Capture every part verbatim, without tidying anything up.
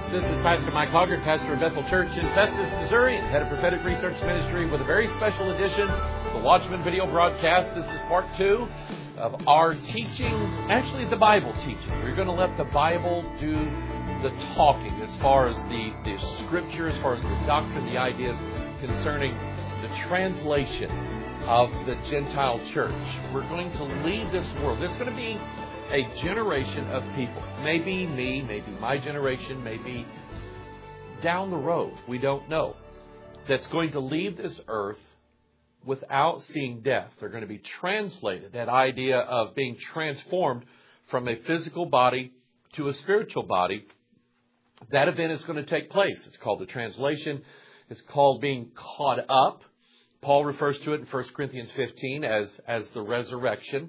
folks. This is Pastor Mike Hoggart, pastor of Bethel Church in Festus, Missouri, and head of prophetic research ministry with a very special edition of the Watchman video broadcast. This is part two of our teaching, actually the Bible teaching. We're going to let the Bible do the talking as far as the, the scripture, as far as the doctrine, the ideas concerning the translation of the Gentile church. We're going to leave this world. There's going to be a generation of people, maybe me, maybe my generation, maybe down the road, we don't know, that's going to leave this earth without seeing death. They're going to be translated. That idea of being transformed from a physical body to a spiritual body, that event is going to take place. It's called the translation. It's called being caught up. Paul refers to it in First Corinthians fifteen as, as the resurrection.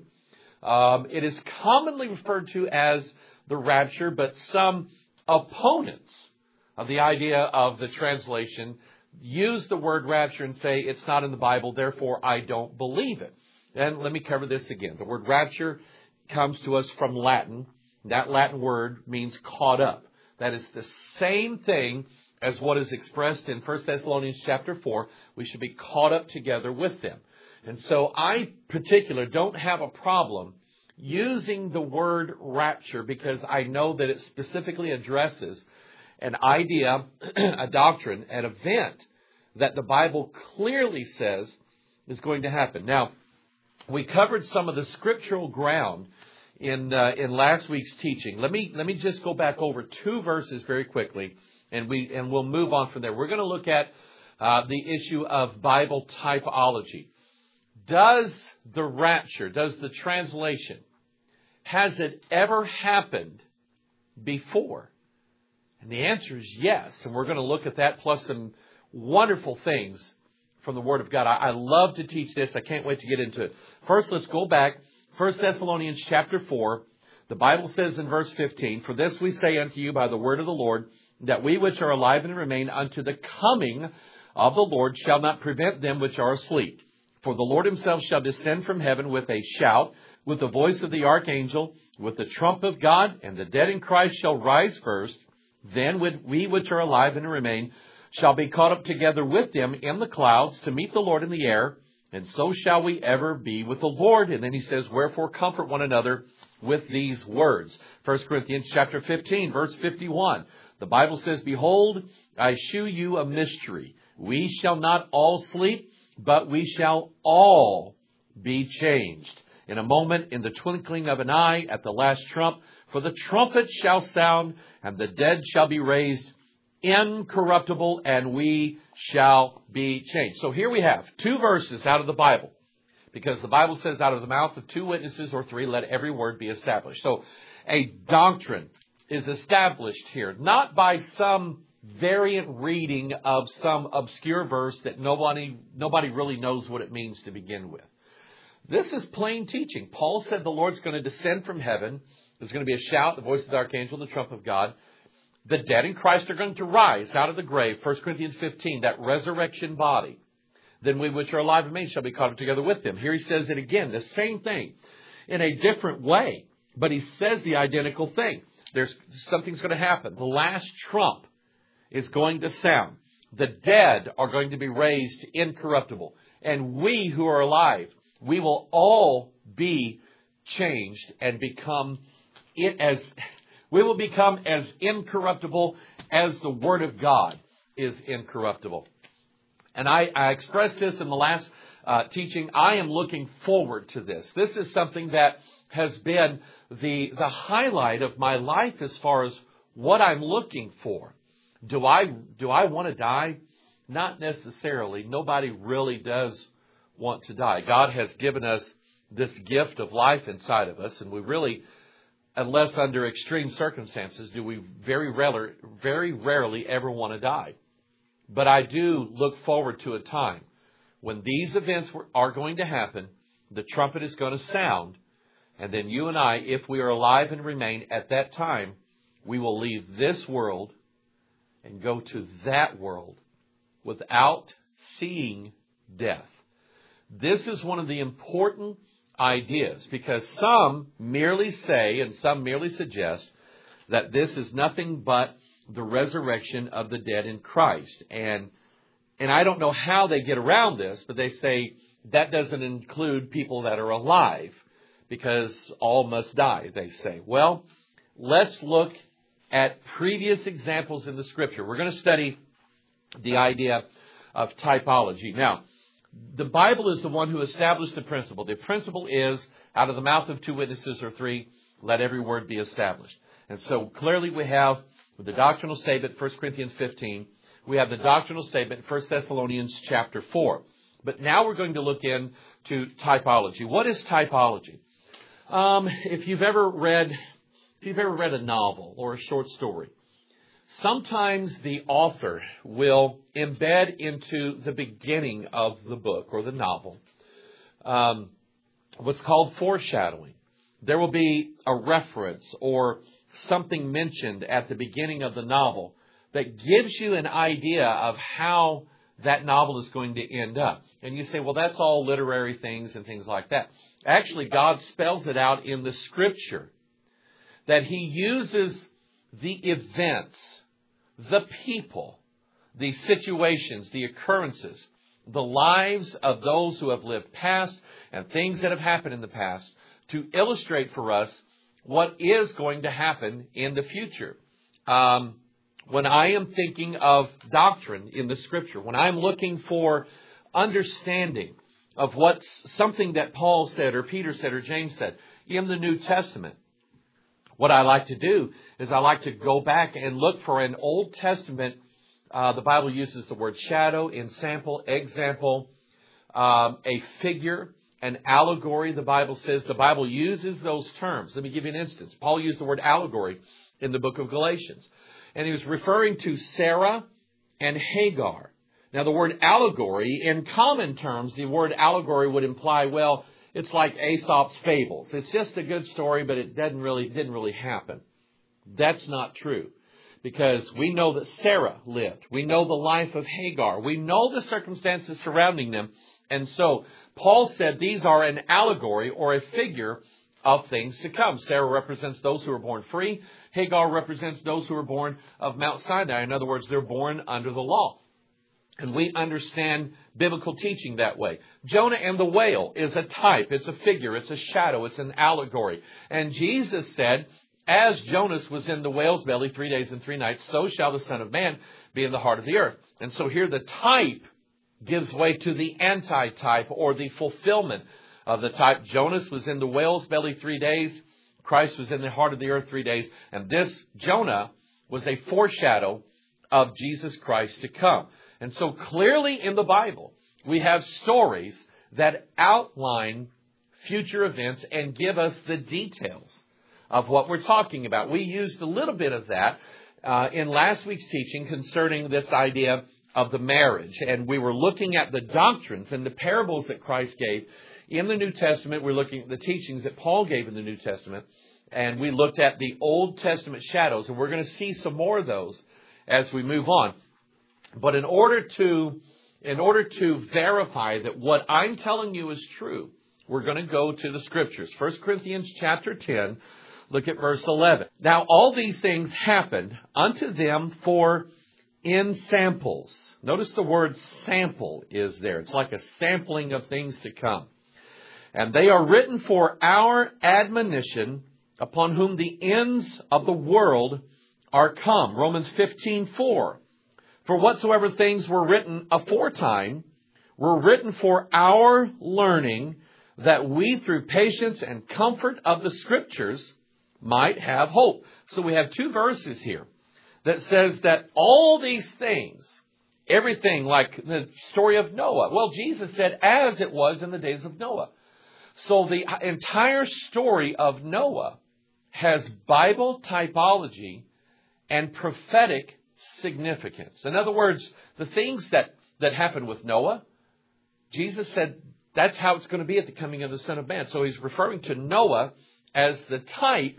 Um, it is commonly referred to as the rapture, but some opponents of the idea of the translation use the word rapture and say it's not in the Bible, therefore I don't believe it. And let me cover this again. The word rapture comes to us from Latin. That Latin word means caught up. That is the same thing as what is expressed in First Thessalonians chapter four. We should be caught up together with them. And so I, particular, don't have a problem using the word rapture because I know that it specifically addresses an idea, a doctrine, an event that the Bible clearly says is going to happen. Now, we covered some of the scriptural ground in uh, in last week's teaching. Let me let me just go back over two verses very quickly, and we and we'll move on from there. We're going to look at uh, the issue of Bible typology. Does the rapture, does the translation, has it ever happened before? And the answer is yes. And we're going to look at that plus some wonderful things from the Word of God. I, I love to teach this. I can't wait to get into it. First, let's go back. First Thessalonians chapter four. The Bible says in verse fifteen, "For this we say unto you by the word of the Lord, that we which are alive and remain unto the coming of the Lord shall not prevent them which are asleep. For the Lord himself shall descend from heaven with a shout, with the voice of the archangel, with the trump of God, and the dead in Christ shall rise first. Then we which are alive and remain shall be caught up together with them in the clouds to meet the Lord in the air, and so shall we ever be with the Lord." And then he says, "Wherefore comfort one another with these words." First Corinthians chapter fifteen, verse fifty-one. The Bible says, "Behold, I shew you a mystery. We shall not all sleep, but we shall all be changed. In a moment, in the twinkling of an eye, at the last trump, for the trumpet shall sound, and the dead shall be raised incorruptible, and we shall be changed." So here we have two verses out of the Bible, because the Bible says, "Out of the mouth of two witnesses or three, let every word be established." So a doctrine is established here, not by some variant reading of some obscure verse that nobody nobody really knows what it means to begin with. This is plain teaching. Paul said the Lord's going to descend from heaven. There's going to be a shout, the voice of the archangel, the trump of God. The dead in Christ are going to rise out of the grave. First Corinthians fifteen, that resurrection body. "Then we which are alive and remain shall be caught up together with them." Here he says it again, the same thing, in a different way. But he says the identical thing. There's something's going to happen. The last trump is going to sound. The dead are going to be raised incorruptible. And we who are alive, we will all be changed and become it as we will become as incorruptible as the Word of God is incorruptible. And I, I expressed this in the last uh, teaching. I am looking forward to this. This is something that has been the the highlight of my life as far as what I'm looking for. Do I do I want to die? Not necessarily. Nobody really does want to die. God has given us this gift of life inside of us, and we really, unless under extreme circumstances, do we very rarely, very rarely ever want to die. But I do look forward to a time when these events are going to happen, the trumpet is going to sound, and then you and I, if we are alive and remain at that time, we will leave this world and go to that world without seeing death. This is one of the important ideas, because some merely say and some merely suggest that this is nothing but the resurrection of the dead in Christ. And and I don't know how they get around this, but they say that doesn't include people that are alive because all must die, they say. Well, let's look at previous examples in the Scripture. We're going to study the idea of typology. Now, the Bible is the one who established the principle. The principle is, out of the mouth of two witnesses or three, let every word be established. And so clearly we have the doctrinal statement, First Corinthians fifteen. We have the doctrinal statement, First Thessalonians chapter four. But now we're going to look into typology. What is typology? Um, if you've ever read, if you've ever read a novel or a short story, sometimes the author will embed into the beginning of the book or the novel um, what's called foreshadowing. There will be a reference or something mentioned at the beginning of the novel that gives you an idea of how that novel is going to end up. And you say, well, that's all literary things and things like that. Actually, God spells it out in the Scripture that He uses the events, the people, the situations, the occurrences, the lives of those who have lived past and things that have happened in the past to illustrate for us what is going to happen in the future. Um, when I am thinking of doctrine in the Scripture, when I'm looking for understanding of what's something that Paul said or Peter said or James said in the New Testament, what I like to do is I like to go back and look for an Old Testament. Uh, the Bible uses the word shadow, ensample, example, um, a figure, an allegory. The Bible says the Bible uses those terms. Let me give you an instance. Paul used the word allegory in the book of Galatians. And he was referring to Sarah and Hagar. Now, the word allegory, in common terms, the word allegory would imply, well, it's like Aesop's fables. It's just a good story, but it didn't really, didn't really happen. That's not true. Because we know that Sarah lived. We know the life of Hagar. We know the circumstances surrounding them. And so Paul said these are an allegory or a figure of things to come. Sarah represents those who are born free. Hagar represents those who are born of Mount Sinai. In other words, they're born under the law. And we understand biblical teaching that way. Jonah and the whale is a type. It's a figure. It's a shadow. It's an allegory. And Jesus said, as Jonas was in the whale's belly three days and three nights, so shall the Son of Man be in the heart of the earth. And so here the type gives way to the anti-type or the fulfillment of the type. Jonas was in the whale's belly three days. Christ was in the heart of the earth three days. And this Jonah was a foreshadow of Jesus Christ to come. And so clearly in the Bible, we have stories that outline future events and give us the details of what we're talking about. We used a little bit of that uh, in last week's teaching concerning this idea of the marriage. And we were looking at the doctrines and the parables that Christ gave in the New Testament. We're looking at the teachings that Paul gave in the New Testament. And we looked at the Old Testament shadows. And we're going to see some more of those as we move on. But in order to, in order to verify that what I'm telling you is true, we're going to go to the Scriptures. First Corinthians chapter ten, look at verse eleven. Now all these things happened unto them for ensamples. Notice the word sample is there. It's like a sampling of things to come. And they are written for our admonition, upon whom the ends of the world are come. Romans fifteen four. For whatsoever things were written aforetime were written for our learning, that we through patience and comfort of the Scriptures might have hope. So we have two verses here that says that all these things, everything like the story of Noah. Well, Jesus said, as it was in the days of Noah. So the entire story of Noah has Bible typology and prophetic significance. In other words, the things that, that happened with Noah, Jesus said that's how it's going to be at the coming of the Son of Man. So he's referring to Noah as the type,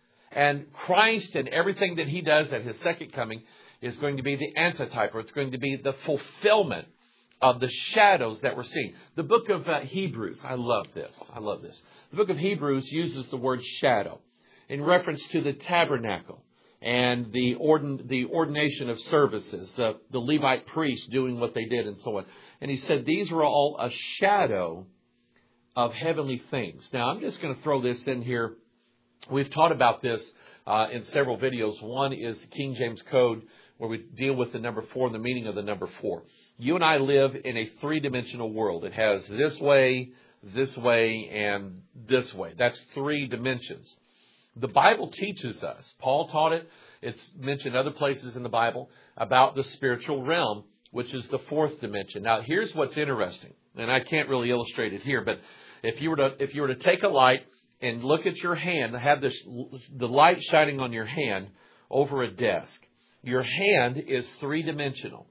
and Christ and everything that he does at his second coming is going to be the antitype, or it's going to be the fulfillment of the shadows that we're seeing. The book of uh, Hebrews, I love this. I love this. The book of Hebrews uses the word shadow in reference to the tabernacle. and the ordin, the ordination of services, the, the Levite priests doing what they did and so on. And he said these were all a shadow of heavenly things. Now, I'm just going to throw this in here. We've taught about this uh, in several videos. One is King James Code, where we deal with the number four and the meaning of the number four. You and I live in a three-dimensional world. It has this way, this way, and this way. That's three dimensions. The Bible teaches us, Paul taught it, it's mentioned other places in the Bible, about the spiritual realm, which is the fourth dimension. Now, here's what's interesting, and I can't really illustrate it here, but if you were to if you were to take a light and look at your hand, have this the light shining on your hand over a desk, your hand is three-dimensional.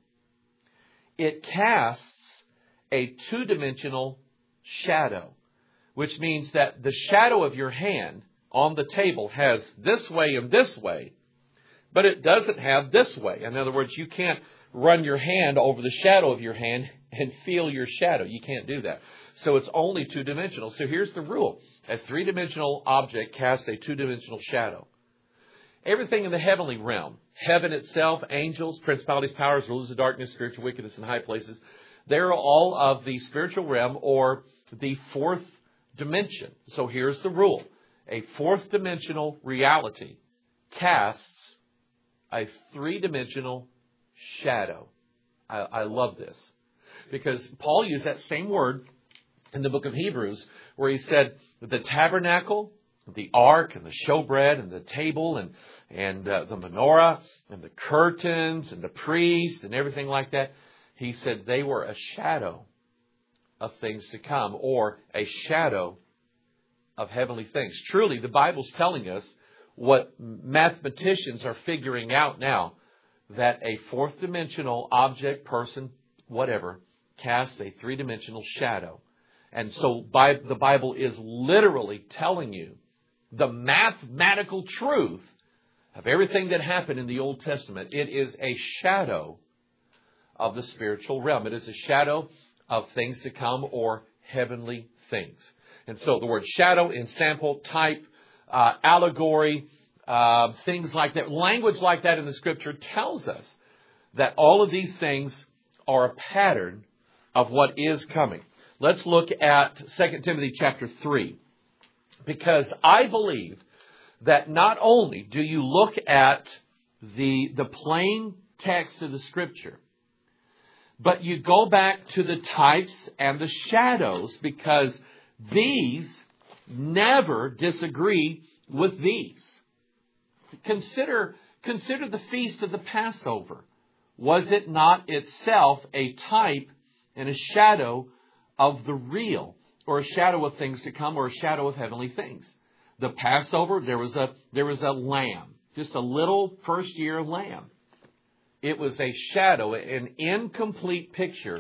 It casts a two-dimensional shadow, which means that the shadow of your hand on the table has this way and this way, but it doesn't have this way. In other words, you can't run your hand over the shadow of your hand and feel your shadow. You can't do that. So it's only two-dimensional. So here's the rule. A three-dimensional object casts a two-dimensional shadow. Everything in the heavenly realm, heaven itself, angels, principalities, powers, rulers of darkness, spiritual wickedness in high places, they're all of the spiritual realm or the fourth dimension. So here's the rule. A fourth dimensional reality casts a three-dimensional shadow. I, I love this because Paul used that same word in the book of Hebrews where he said the tabernacle, the ark and the showbread and the table and, and uh, the menorah and the curtains and the priest and everything like that. He said they were a shadow of things to come or a shadow of heavenly things. Truly, the Bible's telling us what mathematicians are figuring out now, that a fourth dimensional object, person, whatever, casts a three-dimensional shadow. And so by, the Bible is literally telling you the mathematical truth of everything that happened in the Old Testament. It is a shadow of the spiritual realm. It is a shadow of things to come or heavenly things. And so the word shadow, ensample, type, uh, allegory, uh, things like that, language like that in the Scripture tells us that all of these things are a pattern of what is coming. Let's look at Second Timothy chapter three, because I believe that not only do you look at the, the plain text of the Scripture, but you go back to the types and the shadows, because these never disagree with these. Consider, consider the feast of the Passover. Was it not itself a type and a shadow of the real, or a shadow of things to come, or a shadow of heavenly things? The Passover, there was a, there was a lamb, just a little first year lamb. It was a shadow, an incomplete picture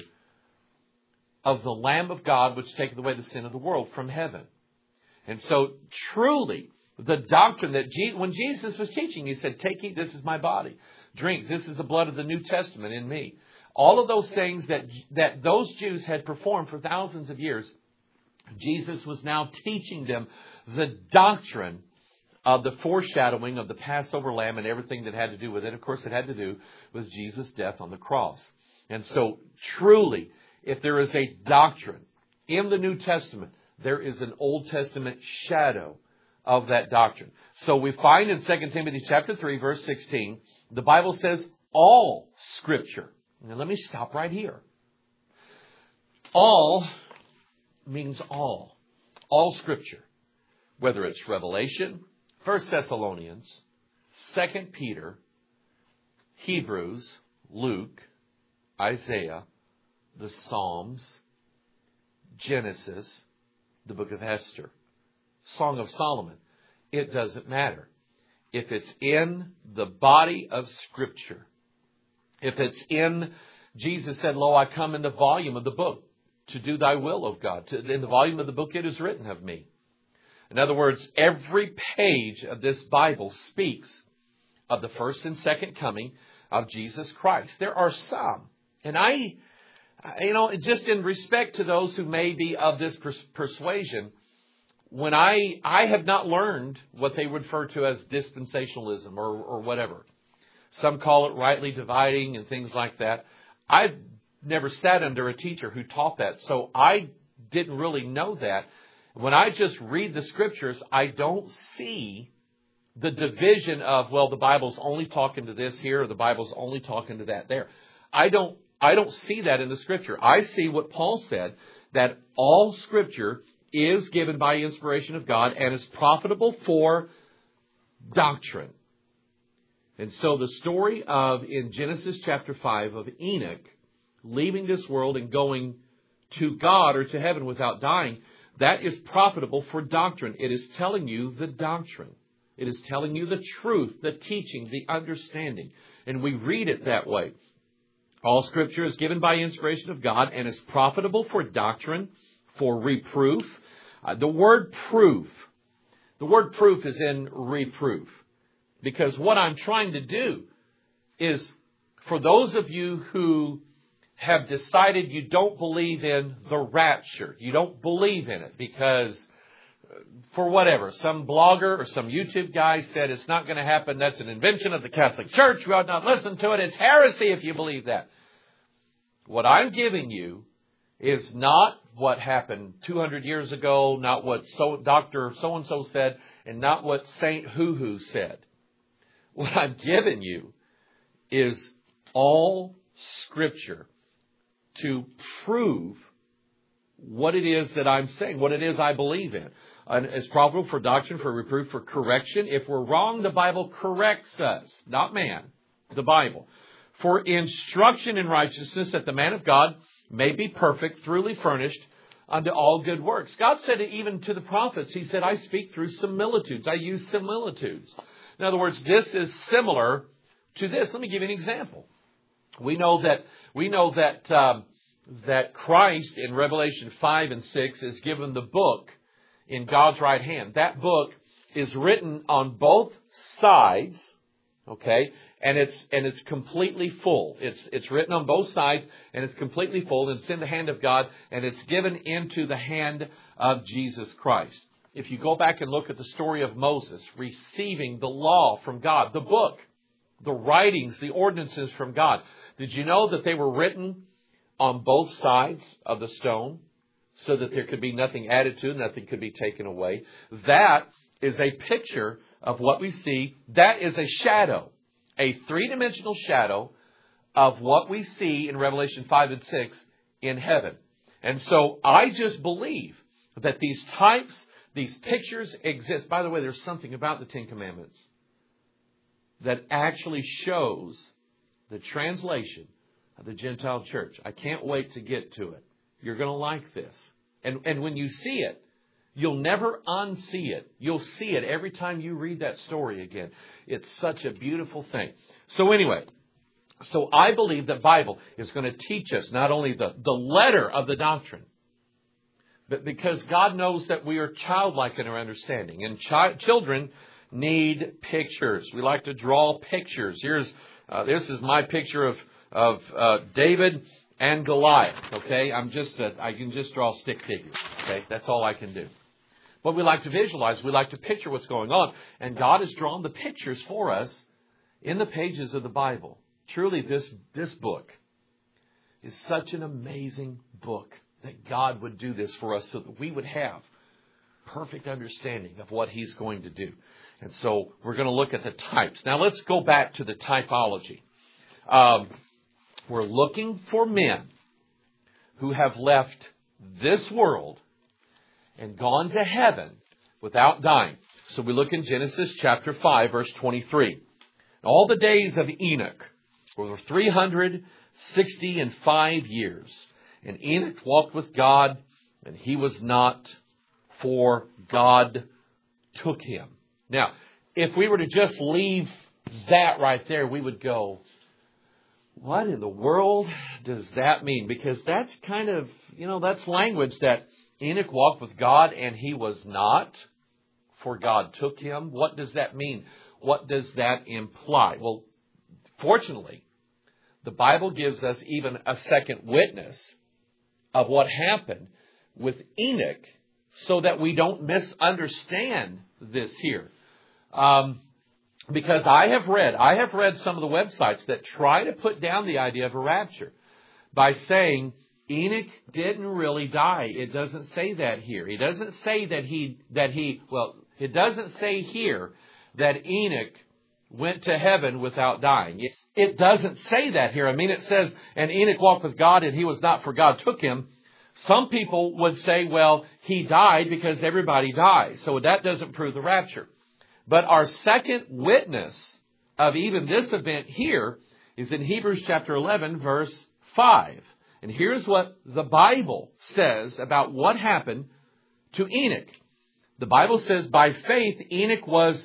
of the Lamb of God, which taketh away the sin of the world from heaven. And so, truly, the doctrine that Je- when Jesus was teaching, he said, "Take, eat, this is my body. Drink, this is the blood of the New Testament in me." All of those things that that those Jews had performed for thousands of years, Jesus was now teaching them the doctrine of the foreshadowing of the Passover lamb and everything that had to do with it. Of course, it had to do with Jesus' death on the cross. And so, truly, if there is a doctrine in the New Testament, there is an Old Testament shadow of that doctrine. So we find in Second Timothy chapter three, verse sixteen, the Bible says all Scripture. Now let me stop right here. All means all. All Scripture. Whether it's Revelation, First Thessalonians, Second Peter, Hebrews, Luke, Isaiah, the Psalms, Genesis, the book of Esther, Song of Solomon. It doesn't matter. If it's in the body of Scripture, if it's in, Jesus said, "Lo, I come in the volume of the book to do thy will, O God. To, in the volume of the book it is written of me." In other words, every page of this Bible speaks of the first and second coming of Jesus Christ. There are some, and I, you know, just in respect to those who may be of this pers- persuasion, when I, I have not learned what they refer to as dispensationalism or, or whatever. Some call it rightly dividing and things like that. I've never sat under a teacher who taught that, so I didn't really know that. When I just read the Scriptures, I don't see the division of, well, the Bible's only talking to this here, or the Bible's only talking to that there. I don't, I don't see that in the Scripture. I see what Paul said, that all Scripture is given by inspiration of God and is profitable for doctrine. And so the story of, in Genesis chapter five, of Enoch leaving this world and going to God or to heaven without dying, that is profitable for doctrine. It is telling you the doctrine. It is telling you the truth, the teaching, the understanding. And we read it that way. All Scripture is given by inspiration of God and is profitable for doctrine, for reproof. Uh, the word proof, the word proof is in reproof. Because what I'm trying to do is, for those of you who have decided you don't believe in the rapture, you don't believe in it because, for whatever, some blogger or some YouTube guy said it's not going to happen, that's an invention of the Catholic Church, we ought not listen to it, it's heresy if you believe that. What I'm giving you is not what happened two hundred years ago, not what so, Doctor so-and-so said, and not what Saint Hoo-Hoo said. What I'm giving you is all Scripture to prove what it is that I'm saying, what it is I believe in. And it's profitable for doctrine, for reproof, for correction. If we're wrong, the Bible corrects us, not man, the Bible. For instruction in righteousness, that the man of God may be perfect, thoroughly furnished unto all good works. God said it even to the prophets. He said, I speak through similitudes. I use similitudes. In other words, this is similar to this. Let me give you an example. We know that we know that um, that Christ in Revelation five and six is given the book in God's right hand. That book is written on both sides, okay, and it's and it's completely full. It's it's written on both sides and it's completely full. And it's in the hand of God and it's given into the hand of Jesus Christ. If you go back and look at the story of Moses receiving the law from God, the book, the writings, the ordinances from God, did you know that they were written on both sides of the stone so that there could be nothing added to, nothing could be taken away? That is a picture of what we see. That is a shadow, a three-dimensional shadow of what we see in Revelation five and six in heaven. And so I just believe that these types, these pictures exist. By the way, there's something about the Ten Commandments that actually shows the translation of the Gentile church. I can't wait to get to it. You're going to like this. And, and when you see it, you'll never unsee it. You'll see it every time you read that story again. It's such a beautiful thing. So anyway, so I believe the Bible is going to teach us not only the, the letter of the doctrine, but because God knows that we are childlike in our understanding. And chi- children need pictures. We like to draw pictures. Here's uh, this is my picture of of uh, David and Goliath. Okay, I'm just a, I can just draw stick figures. Okay, that's all I can do. But we like to visualize. We like to picture what's going on, and God has drawn the pictures for us in the pages of the Bible. Truly, this this book is such an amazing book that God would do this for us so that we would have perfect understanding of what He's going to do. And so we're going to look at the types. Now let's go back to the typology. Um, we're looking for men who have left this world and gone to heaven without dying. So we look in Genesis chapter five, verse twenty-three. All the days of Enoch were three hundred sixty and five years. And Enoch walked with God, and he was not, for God took him. Now, if we were to just leave that right there, we would go, what in the world does that mean? Because that's kind of, you know, that's language that Enoch walked with God and he was not, for God took him. What does that mean? What does that imply? Well, fortunately, the Bible gives us even a second witness of what happened with Enoch so that we don't misunderstand this here. Um, because I have read, I have read some of the websites that try to put down the idea of a rapture by saying Enoch didn't really die. It doesn't say that here. It doesn't say that he, that he, well, it doesn't say here that Enoch went to heaven without dying. It, it doesn't say that here. I mean, it says, and Enoch walked with God and he was not, for God took him. Some people would say, well, he died because everybody dies. So that doesn't prove the rapture. But our second witness of even this event here is in Hebrews chapter eleven, verse five. And here's what the Bible says about what happened to Enoch. The Bible says, by faith Enoch was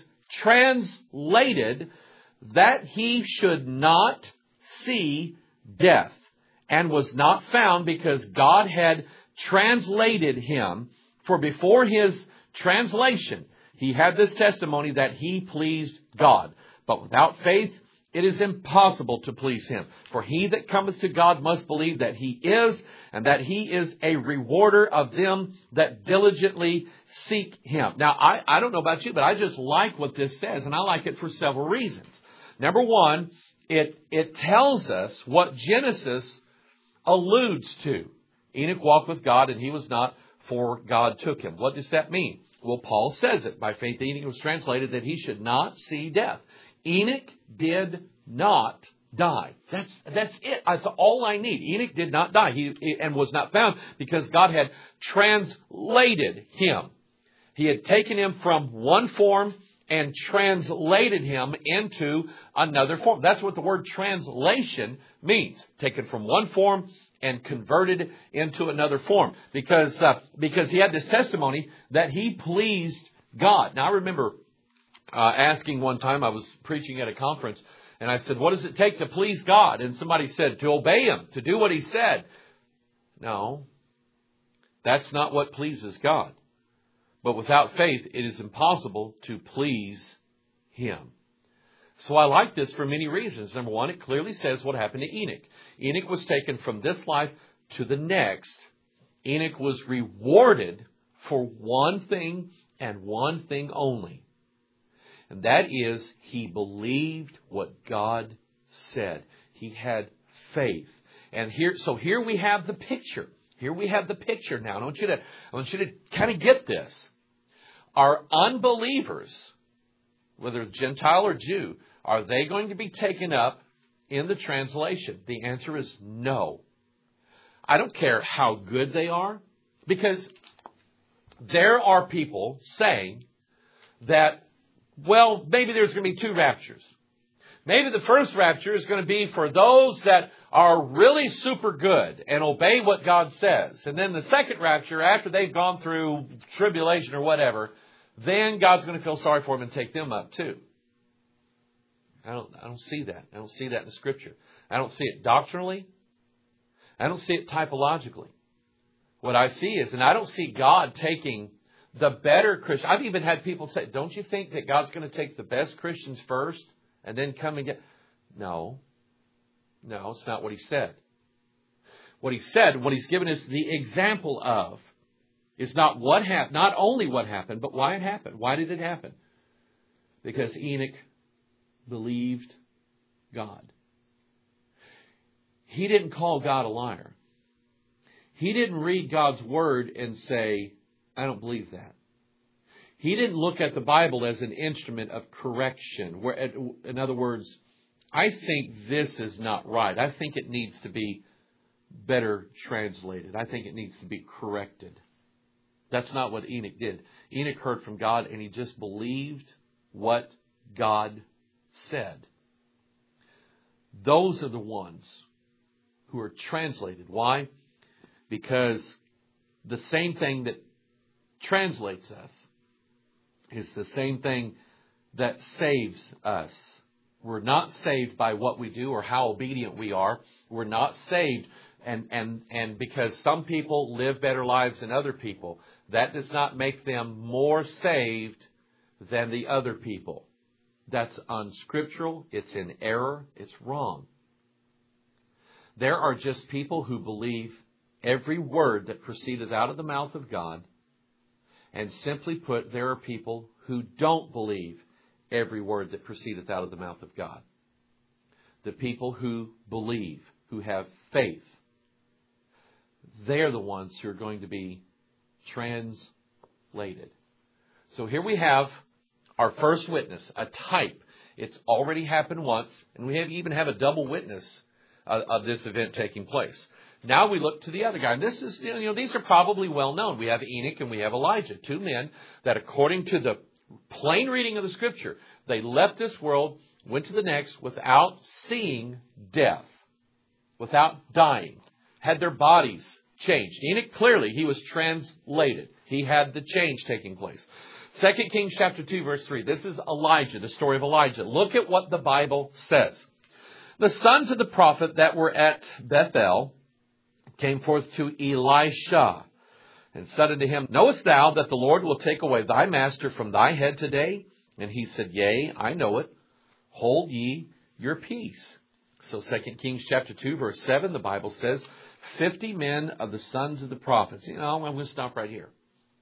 translated that he should not see death, and was not found because God had translated him. For before his translation, he had this testimony that he pleased God. But without faith, it is impossible to please him. For he that cometh to God must believe that he is, and that he is a rewarder of them that diligently seek him. Now, I, I don't know about you, but I just like what this says, and I like it for several reasons. Number one, it, it tells us what Genesis alludes to. Enoch walked with God, and he was not, for God took him. What does that mean? Well, Paul says it. By faith, Enoch was translated that he should not see death. Enoch did not die. That's that's it. That's all I need. Enoch did not die. He and was not found because God had translated him. He had taken him from one form and translated him into another form. That's what the word translation means. Taken from one form and converted into another form. Because uh, because he had this testimony that he pleased God. Now, I remember uh, asking one time, I was preaching at a conference, and I said, what does it take to please God? And somebody said, to obey him, to do what he said. No, that's not what pleases God. But without faith, it is impossible to please him. So I like this for many reasons. Number one, it clearly says what happened to Enoch. Enoch was taken from this life to the next. Enoch was rewarded for one thing and one thing only. And that is, he believed what God said. He had faith. And here, so here we have the picture. Here we have the picture now. I want you to, I want you to kind of get this. Are unbelievers, whether Gentile or Jew, are they going to be taken up in the translation? The answer is no. I don't care how good they are, because there are people saying that, well, maybe there's going to be two raptures. Maybe the first rapture is going to be for those that are really super good and obey what God says. And then the second rapture, after they've gone through tribulation or whatever, then God's going to feel sorry for them and take them up too. I don't, I don't see that. I don't see that in the Scripture. I don't see it doctrinally. I don't see it typologically. What I see is, and I don't see God taking the better Christians. I've even had people say, don't you think that God's going to take the best Christians first and then come and get... No. No, it's not what he said. What he said, what he's given us the example of, is not what happened, not only what happened, but why it happened. Why did it happen? Because Enoch believed God. He didn't call God a liar. He didn't read God's word and say, I don't believe that. He didn't look at the Bible as an instrument of correction. Where, in other words, I think this is not right. I think it needs to be better translated. I think it needs to be corrected. That's not what Enoch did. Enoch heard from God and he just believed what God said. Those are the ones who are translated. Why? Because the same thing that translates us is the same thing that saves us. We're not saved by what we do or how obedient we are. We're not saved and, and, and because some people live better lives than other people, that does not make them more saved than the other people. That's unscriptural. It's in error. It's wrong. There are just people who believe every word that proceedeth out of the mouth of God, And simply put, there are people who don't believe every word that proceedeth out of the mouth of God. The people who believe, who have faith, they're the ones who are going to be translated. So here we have our first witness, a type. It's already happened once, and we have, even have a double witness of, of this event taking place. Now we look to the other guy. And this is, you know, these are probably well known. We have Enoch and we have Elijah, two men that, according to the plain reading of the Scripture, they left this world, went to the next without seeing death, without dying, had their bodies changed. Enoch, clearly, he was translated. He had the change taking place. Second Kings chapter two, verse three. This is Elijah, the story of Elijah. Look at what the Bible says. The sons of the prophet that were at Bethel came forth to Elisha and said unto him, Knowest thou that the Lord will take away thy master from thy head today? And he said, Yea, I know it. Hold ye your peace. So Second Kings chapter two, verse seven, the Bible says, fifty men of the sons of the prophets. You know, I'm going to stop right here.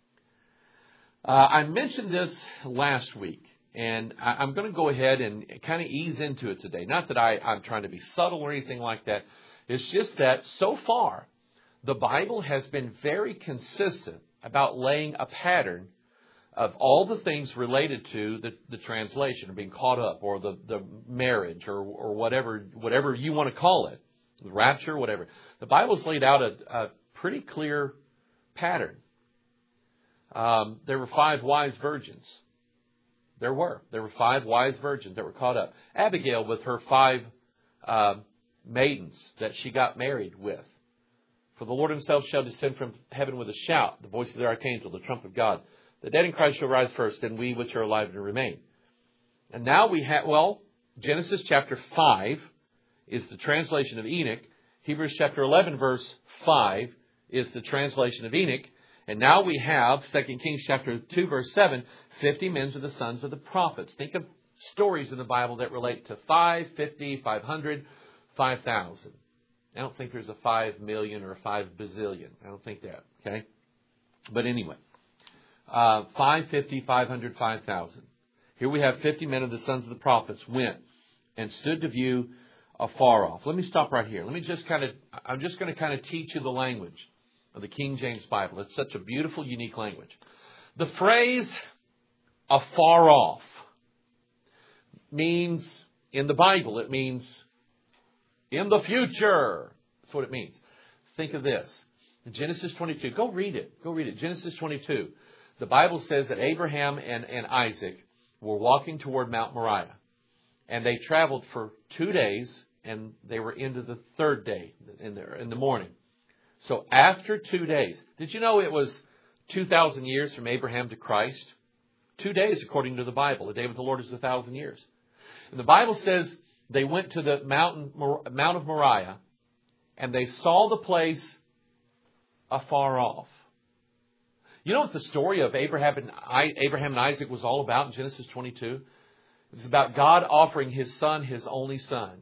Uh, I mentioned this last week, and I, I'm going to go ahead and kind of ease into it today. Not that I, I'm trying to be subtle or anything like that. It's just that so far, the Bible has been very consistent about laying a pattern of all the things related to the, the translation, or being caught up, or the, the marriage, or, or whatever whatever you want to call it, the rapture, whatever. The Bible's laid out a, a pretty clear pattern. Um, there were five wise virgins. There were. There were five wise virgins that were caught up. Abigail with her five uh, maidens that she got married with. For the Lord himself shall descend from heaven with a shout, the voice of the archangel, the trump of God. The dead in Christ shall rise first, and we which are alive and remain. And now we have, well, Genesis chapter five is the translation of Enoch. Hebrews chapter eleven, verse five is the translation of Enoch. And now we have Second Kings chapter two, verse seven, fifty men of the sons of the prophets. Think of stories in the Bible that relate to five, fifty, five hundred, five thousand. I don't think there's a five million or a five bazillion. I don't think that, okay? But anyway, uh, five, fifty, five hundred, five thousand. Here we have fifty men of the sons of the prophets went and stood to view afar off. Let me stop right here. Let me just kind of, I'm just going to kind of teach you the language of the King James Bible. It's such a beautiful, unique language. The phrase afar off means, in the Bible, it means in the future. That's what it means. Think of this. In Genesis twenty-two, go read it. Go read it. Genesis twenty-two. The Bible says that Abraham and, and Isaac were walking toward Mount Moriah. And they traveled for two days, and they were into the third day in the, in the morning. So after two days, did you know it was two thousand years from Abraham to Christ? Two days according to the Bible. A day with the Lord is a thousand years. And the Bible says they went to the mountain, Mount of Moriah, and they saw the place afar off. You know what the story of Abraham and, I, Abraham and Isaac was all about in Genesis twenty-two? It was about God offering His Son, His only Son,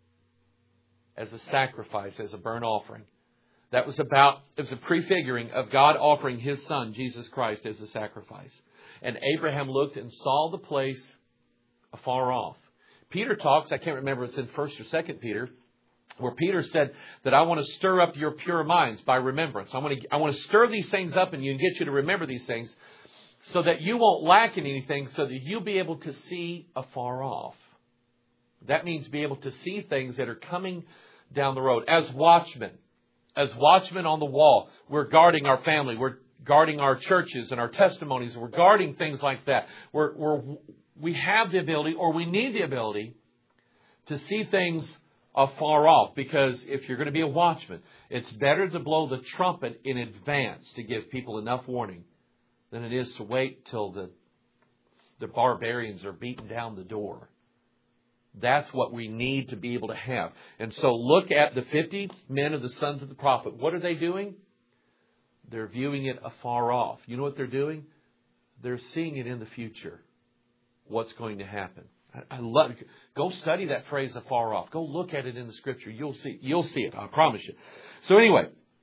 as a sacrifice, as a burnt offering. That was about, it was a prefiguring of God offering His Son, Jesus Christ, as a sacrifice. And Abraham looked and saw the place afar off. Peter talks, I can't remember if it's in First or Second Peter, where Peter said that I want to stir up your pure minds by remembrance. I want to, I want to stir these things up in you and get you to remember these things so that you won't lack in anything, so that you'll be able to see afar off. That means be able to see things that are coming down the road. As watchmen, as watchmen on the wall, we're guarding our family, we're guarding our churches and our testimonies, we're guarding things like that. We're, we're, we have the ability, or we need the ability, to see things afar off. Because if you're going to be a watchman, it's better to blow the trumpet in advance to give people enough warning than it is to wait till the, the barbarians are beating down the door. That's what we need to be able to have. And so look at the fifty men of the sons of the prophet. What are they doing? They're viewing it afar off. You know what they're doing? They're seeing it in the future. What's going to happen. I, I love it. Go study that phrase afar off. Go look at it in the Scripture. You'll see, you'll see it. I promise you. So anyway,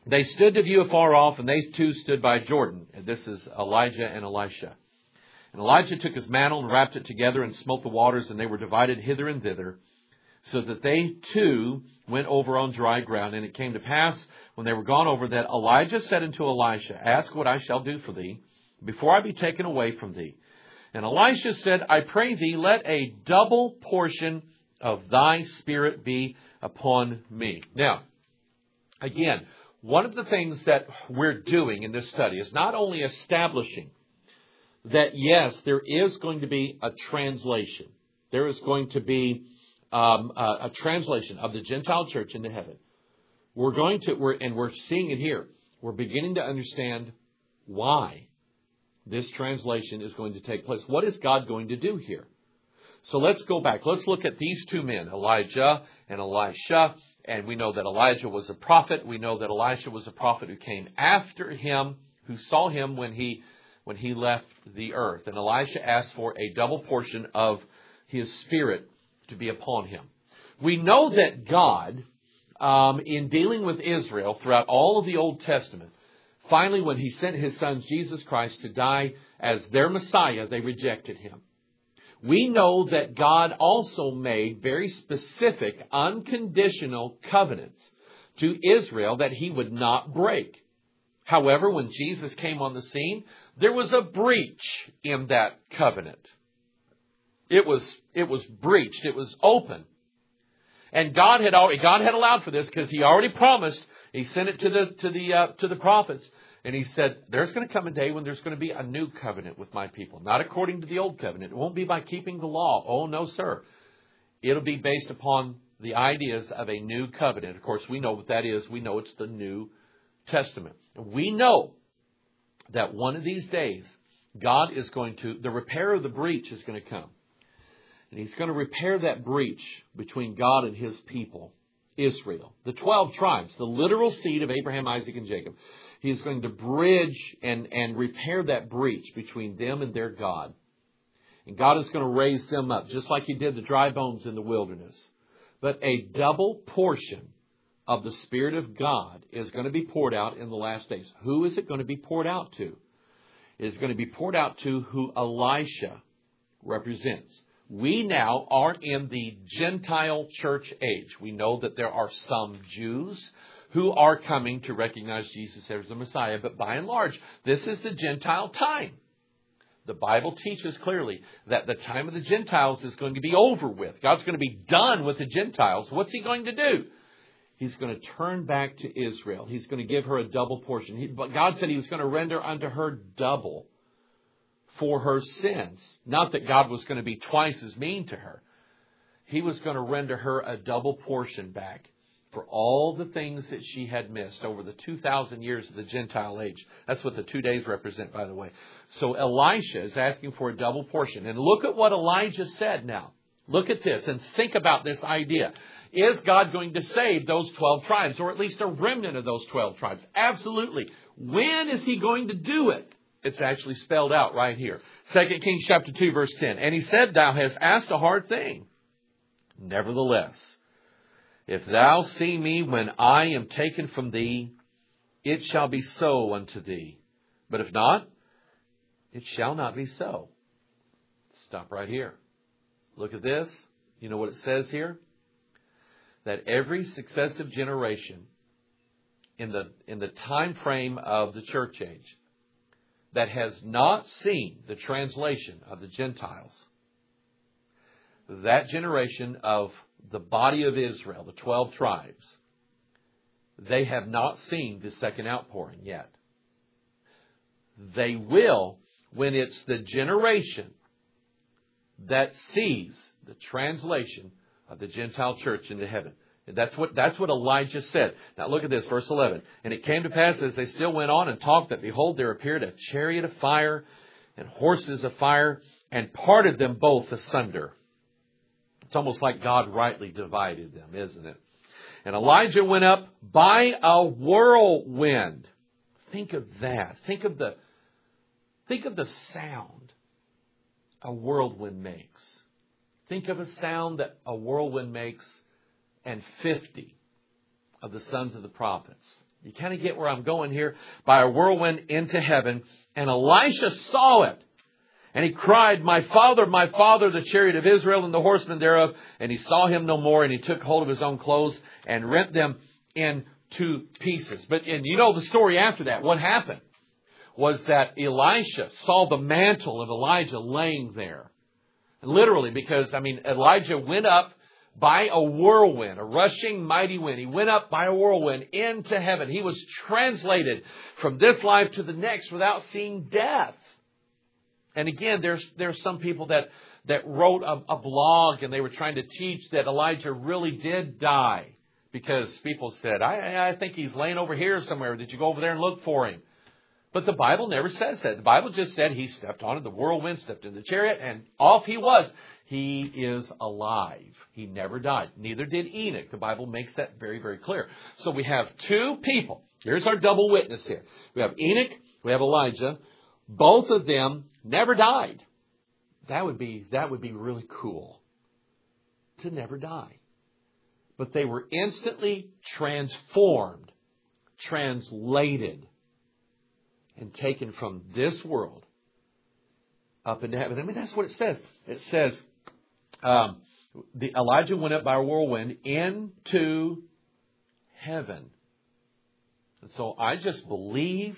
They stood to view afar off, and they too stood by Jordan. And this is Elijah and Elisha. And Elijah took his mantle and wrapped it together and smote the waters, and they were divided hither and thither, so that they too went over on dry ground. And it came to pass, when they were gone over, that Elijah said unto Elisha, Ask what I shall do for thee, before I be taken away from thee. And Elisha said, I pray thee, let a double portion of thy spirit be upon me. Now, again, one of the things that we're doing in this study is not only establishing that, yes, there is going to be a translation. There is going to be um, a, a translation of the Gentile church into heaven. We're going to, we're, and we're seeing it here. We're beginning to understand why this translation is going to take place. What is God going to do here? So let's go back. Let's look at these two men, Elijah and Elisha. And we know that Elijah was a prophet. We know that Elisha was a prophet who came after him, who saw him when he when he left the earth. And Elisha asked for a double portion of his spirit to be upon him. We know that God, um, in dealing with Israel throughout all of the Old Testament, finally when he sent his son Jesus Christ to die as their Messiah, they rejected him. We know that God also made very specific, unconditional covenants to Israel that he would not break. However, when Jesus came on the scene, there was a breach in that covenant. It was, it was breached. It was open. And God had already, God had allowed for this because he already promised. He sent it to the, to the, uh, to the prophets. And he said, there's going to come a day when there's going to be a new covenant with my people. Not according to the old covenant. It won't be by keeping the law. Oh, no, sir. It'll be based upon the ideas of a new covenant. Of course, we know what that is. We know it's the New Testament. We know that one of these days, God is going to, the repair of the breach is going to come. And he's going to repair that breach between God and his people, Israel. The twelve tribes, the literal seed of Abraham, Isaac, and Jacob. He's going to bridge and, and repair that breach between them and their God. And God is going to raise them up, just like he did the dry bones in the wilderness. But a double portion of the Spirit of God is going to be poured out in the last days. Who is it going to be poured out to? It is going to be poured out to who Elisha represents. We now are in the Gentile church age. We know that there are some Jews who are coming to recognize Jesus as the Messiah. But by and large, this is the Gentile time. The Bible teaches clearly that the time of the Gentiles is going to be over with. God's going to be done with the Gentiles. What's he going to do? He's going to turn back to Israel. He's going to give her a double portion. He, but God said he was going to render unto her double for her sins. Not that God was going to be twice as mean to her. He was going to render her a double portion back for all the things that she had missed over the two thousand years of the Gentile age. That's what the two days represent, by the way. So Elisha is asking for a double portion. And look at what Elijah said now. Look at this and think about this idea. Is God going to save those twelve tribes, or at least a remnant of those twelve tribes? Absolutely. When is he going to do it? It's actually spelled out right here. Second Kings chapter two, verse ten. And he said, Thou hast asked a hard thing. Nevertheless, if thou see me when I am taken from thee, it shall be so unto thee. But if not, it shall not be so. Stop right here. Look at this. You know what it says here? That every successive generation in the, in the time frame of the church age that has not seen the translation of the Gentiles, that generation of the body of Israel, the twelve tribes, they have not seen the second outpouring yet. They will when it's the generation that sees the translation of the Gentile church into heaven. And that's what, that's what Elijah said. Now look at this, verse eleven. And it came to pass as they still went on and talked that, behold, there appeared a chariot of fire and horses of fire, and parted them both asunder. It's almost like God rightly divided them, isn't it? And Elijah went up by a whirlwind. Think of that. Think of the, think of the sound a whirlwind makes. Think of a sound that a whirlwind makes, and fifty of the sons of the prophets You kind of get where I'm going here. By a whirlwind into heaven. And Elisha saw it. And he cried, my father, my father, the chariot of Israel and the horsemen thereof. And he saw him no more. And he took hold of his own clothes and rent them in two pieces. But, and you know the story after that. What happened was that Elisha saw the mantle of Elijah laying there. Literally, because, I mean, Elijah went up by a whirlwind, a rushing mighty wind. He went up by a whirlwind into heaven. He was translated from this life to the next without seeing death. And again, there's there's some people that, that wrote a, a blog and they were trying to teach that Elijah really did die. Because people said, I, I think he's laying over here somewhere. Did you go over there and look for him? But the Bible never says that. The Bible just said he stepped onto the whirlwind, stepped in the chariot, and off he was. He is alive. He never died. Neither did Enoch. The Bible makes that very, very clear. So we have two people. Here's our double witness here. We have Enoch. We have Elijah. Both of them never died. That would be, that would be really cool. To never die. But they were instantly transformed, translated, and taken from this world up into heaven. I mean, that's what it says. It says, um, the Elijah went up by a whirlwind into heaven. And so I just believe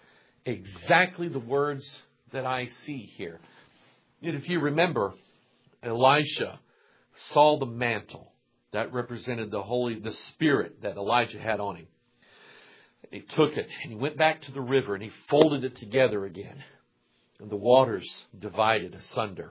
exactly the words that I see here. And if you remember, Elisha saw the mantle. That represented the Holy, the Spirit that Elijah had on him. He took it and he went back to the river and he folded it together again. And the waters divided asunder.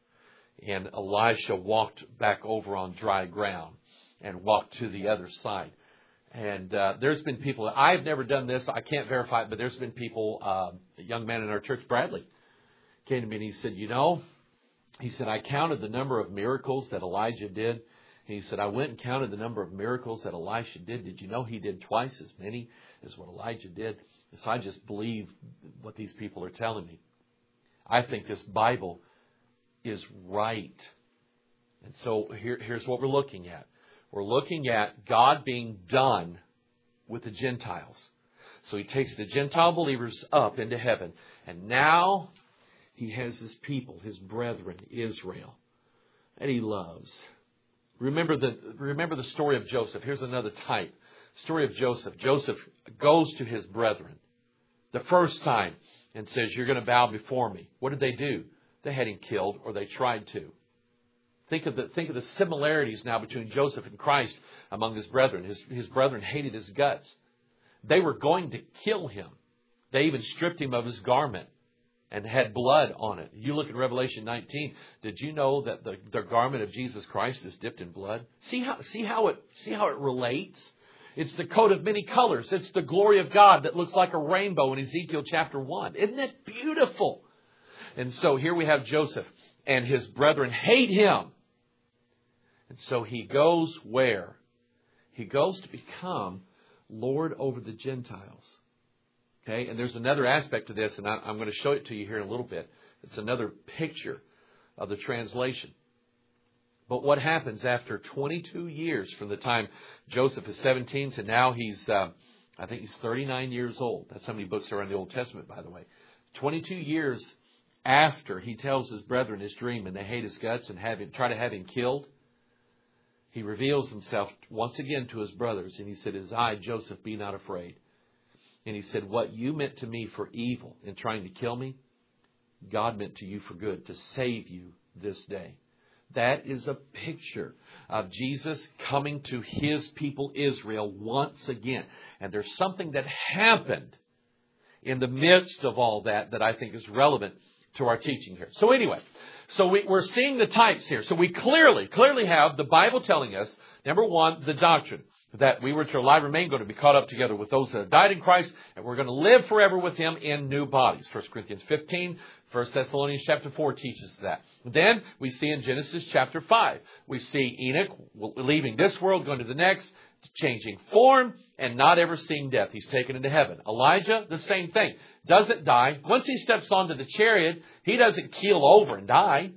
And Elisha walked back over on dry ground and walked to the other side. And uh, there's been people, I've never done this, I can't verify it, but there's been people, uh, a young man in our church, Bradley, came to me and he said, you know, he said, I counted the number of miracles that Elijah did. He said, I went and counted the number of miracles that Elisha did. Did you know he did twice as many as what Elijah did? So I just believe what these people are telling me. I think this Bible is right. And so here, here's what we're looking at. We're looking at God being done with the Gentiles. So he takes the Gentile believers up into heaven. And now he has his people, his brethren, Israel, that he loves. Remember the, remember the story of Joseph. Here's another type. Story of Joseph. Joseph goes to his brethren the first time and says, you're going to bow before me. What did they do? They had him killed, or they tried to. Think of the, think of the similarities now between Joseph and Christ among his brethren. His, his brethren hated his guts. They were going to kill him. They even stripped him of his garment and had blood on it. You look at Revelation nineteen. Did you know that the, the garment of Jesus Christ is dipped in blood? See how, see how it, see how it relates? It's the coat of many colors. It's the glory of God that looks like a rainbow in Ezekiel chapter one. Isn't it beautiful? And so here we have Joseph, and his brethren hate him. And so he goes where? He goes to become Lord over the Gentiles. Okay, and there's another aspect to this, and I'm going to show it to you here in a little bit. It's another picture of the translation. But what happens after twenty-two years from the time Joseph is seventeen to now he's, uh, I think he's thirty-nine years old. That's how many books are in the Old Testament, by the way. twenty-two years after he tells his brethren his dream and they hate his guts and have him, try to have him killed, he reveals himself once again to his brothers. And he said, "As I, Joseph, be not afraid." And he said, what you meant to me for evil in trying to kill me, God meant to you for good, to save you this day. That is a picture of Jesus coming to his people Israel once again. And there's something that happened in the midst of all that that I think is relevant to our teaching here. So anyway, so we, we're seeing the types here. So we clearly, clearly have the Bible telling us, number one, the doctrine that we were to alive remain, going to be caught up together with those that have died in Christ, and we're going to live forever with him in new bodies. First Corinthians fifteen, First Thessalonians chapter four teaches that. Then we see in Genesis chapter five, we see Enoch leaving this world, going to the next, changing form, and not ever seeing death. He's taken into heaven. Elijah, the same thing. Doesn't die. Once he steps onto the chariot, he doesn't keel over and die.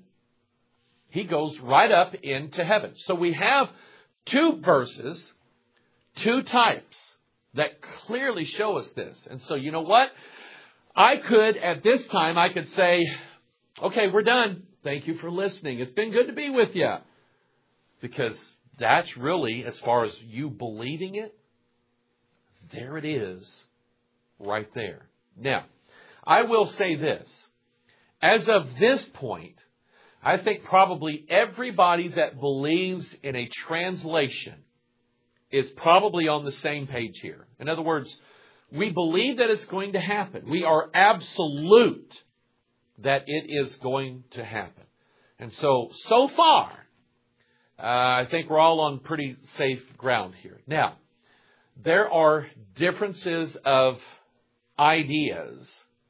He goes right up into heaven. So we have two verses, two types that clearly show us this. And so, you know what? I could, at this time, I could say, okay, we're done. Thank you for listening. It's been good to be with you. Because that's really, as far as you believing it, there it is, right there. Now, I will say this. As of this point, I think probably everybody that believes in a translation is probably on the same page here. In other words, we believe that it's going to happen. We are absolute that it is going to happen. And so, so far, uh, I think we're all on pretty safe ground here. Now, there are differences of ideas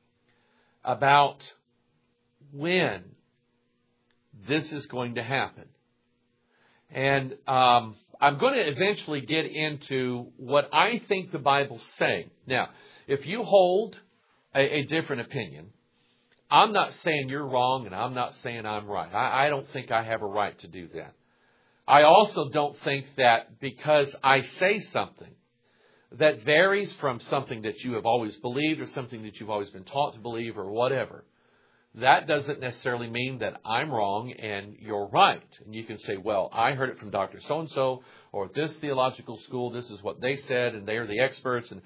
about when this is going to happen. And um, I'm going to eventually get into what I think the Bible's saying. Now, if you hold a, a different opinion, I'm not saying you're wrong and I'm not saying I'm right. I, I don't think I have a right to do that. I also don't think that because I say something that varies from something that you have always believed or something that you've always been taught to believe or whatever, that doesn't necessarily mean that I'm wrong and you're right. And you can say, well, I heard it from Doctor So-and-so, or at this theological school, this is what they said, and they're the experts, and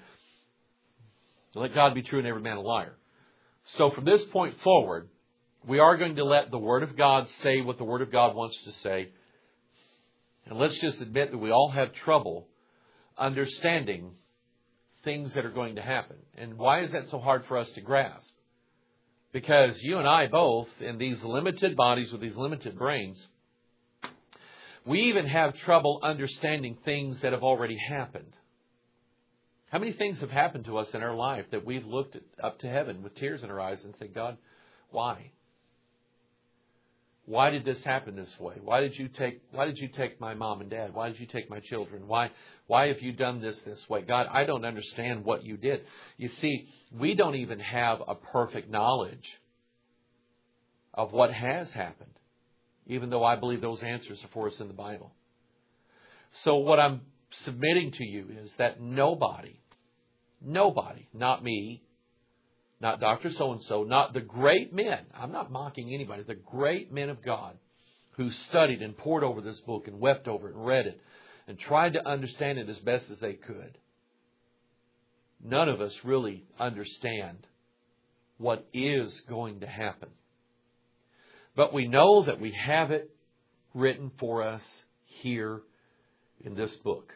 let God be true and every man a liar. So from this point forward, we are going to let the Word of God say what the Word of God wants to say. And let's just admit that we all have trouble understanding things that are going to happen. And why is that so hard for us to grasp? Because you and I both, in these limited bodies with these limited brains, we even have trouble understanding things that have already happened. How many things have happened to us in our life that we've looked at, up to heaven with tears in our eyes and said, God, why? Why did this happen this way? Why did you take why did you take my mom and dad? Why did you take my children? Why why have you done this this way? God, I don't understand what you did. You see, we don't even have a perfect knowledge of what has happened, even though I believe those answers are for us in the Bible. So what I'm submitting to you is that nobody, nobody, not me, not Doctor So-and-so, not the great men, I'm not mocking anybody, the great men of God who studied and pored over this book and wept over it and read it and tried to understand it as best as they could. None of us really understand what is going to happen. But we know that we have it written for us here in this book.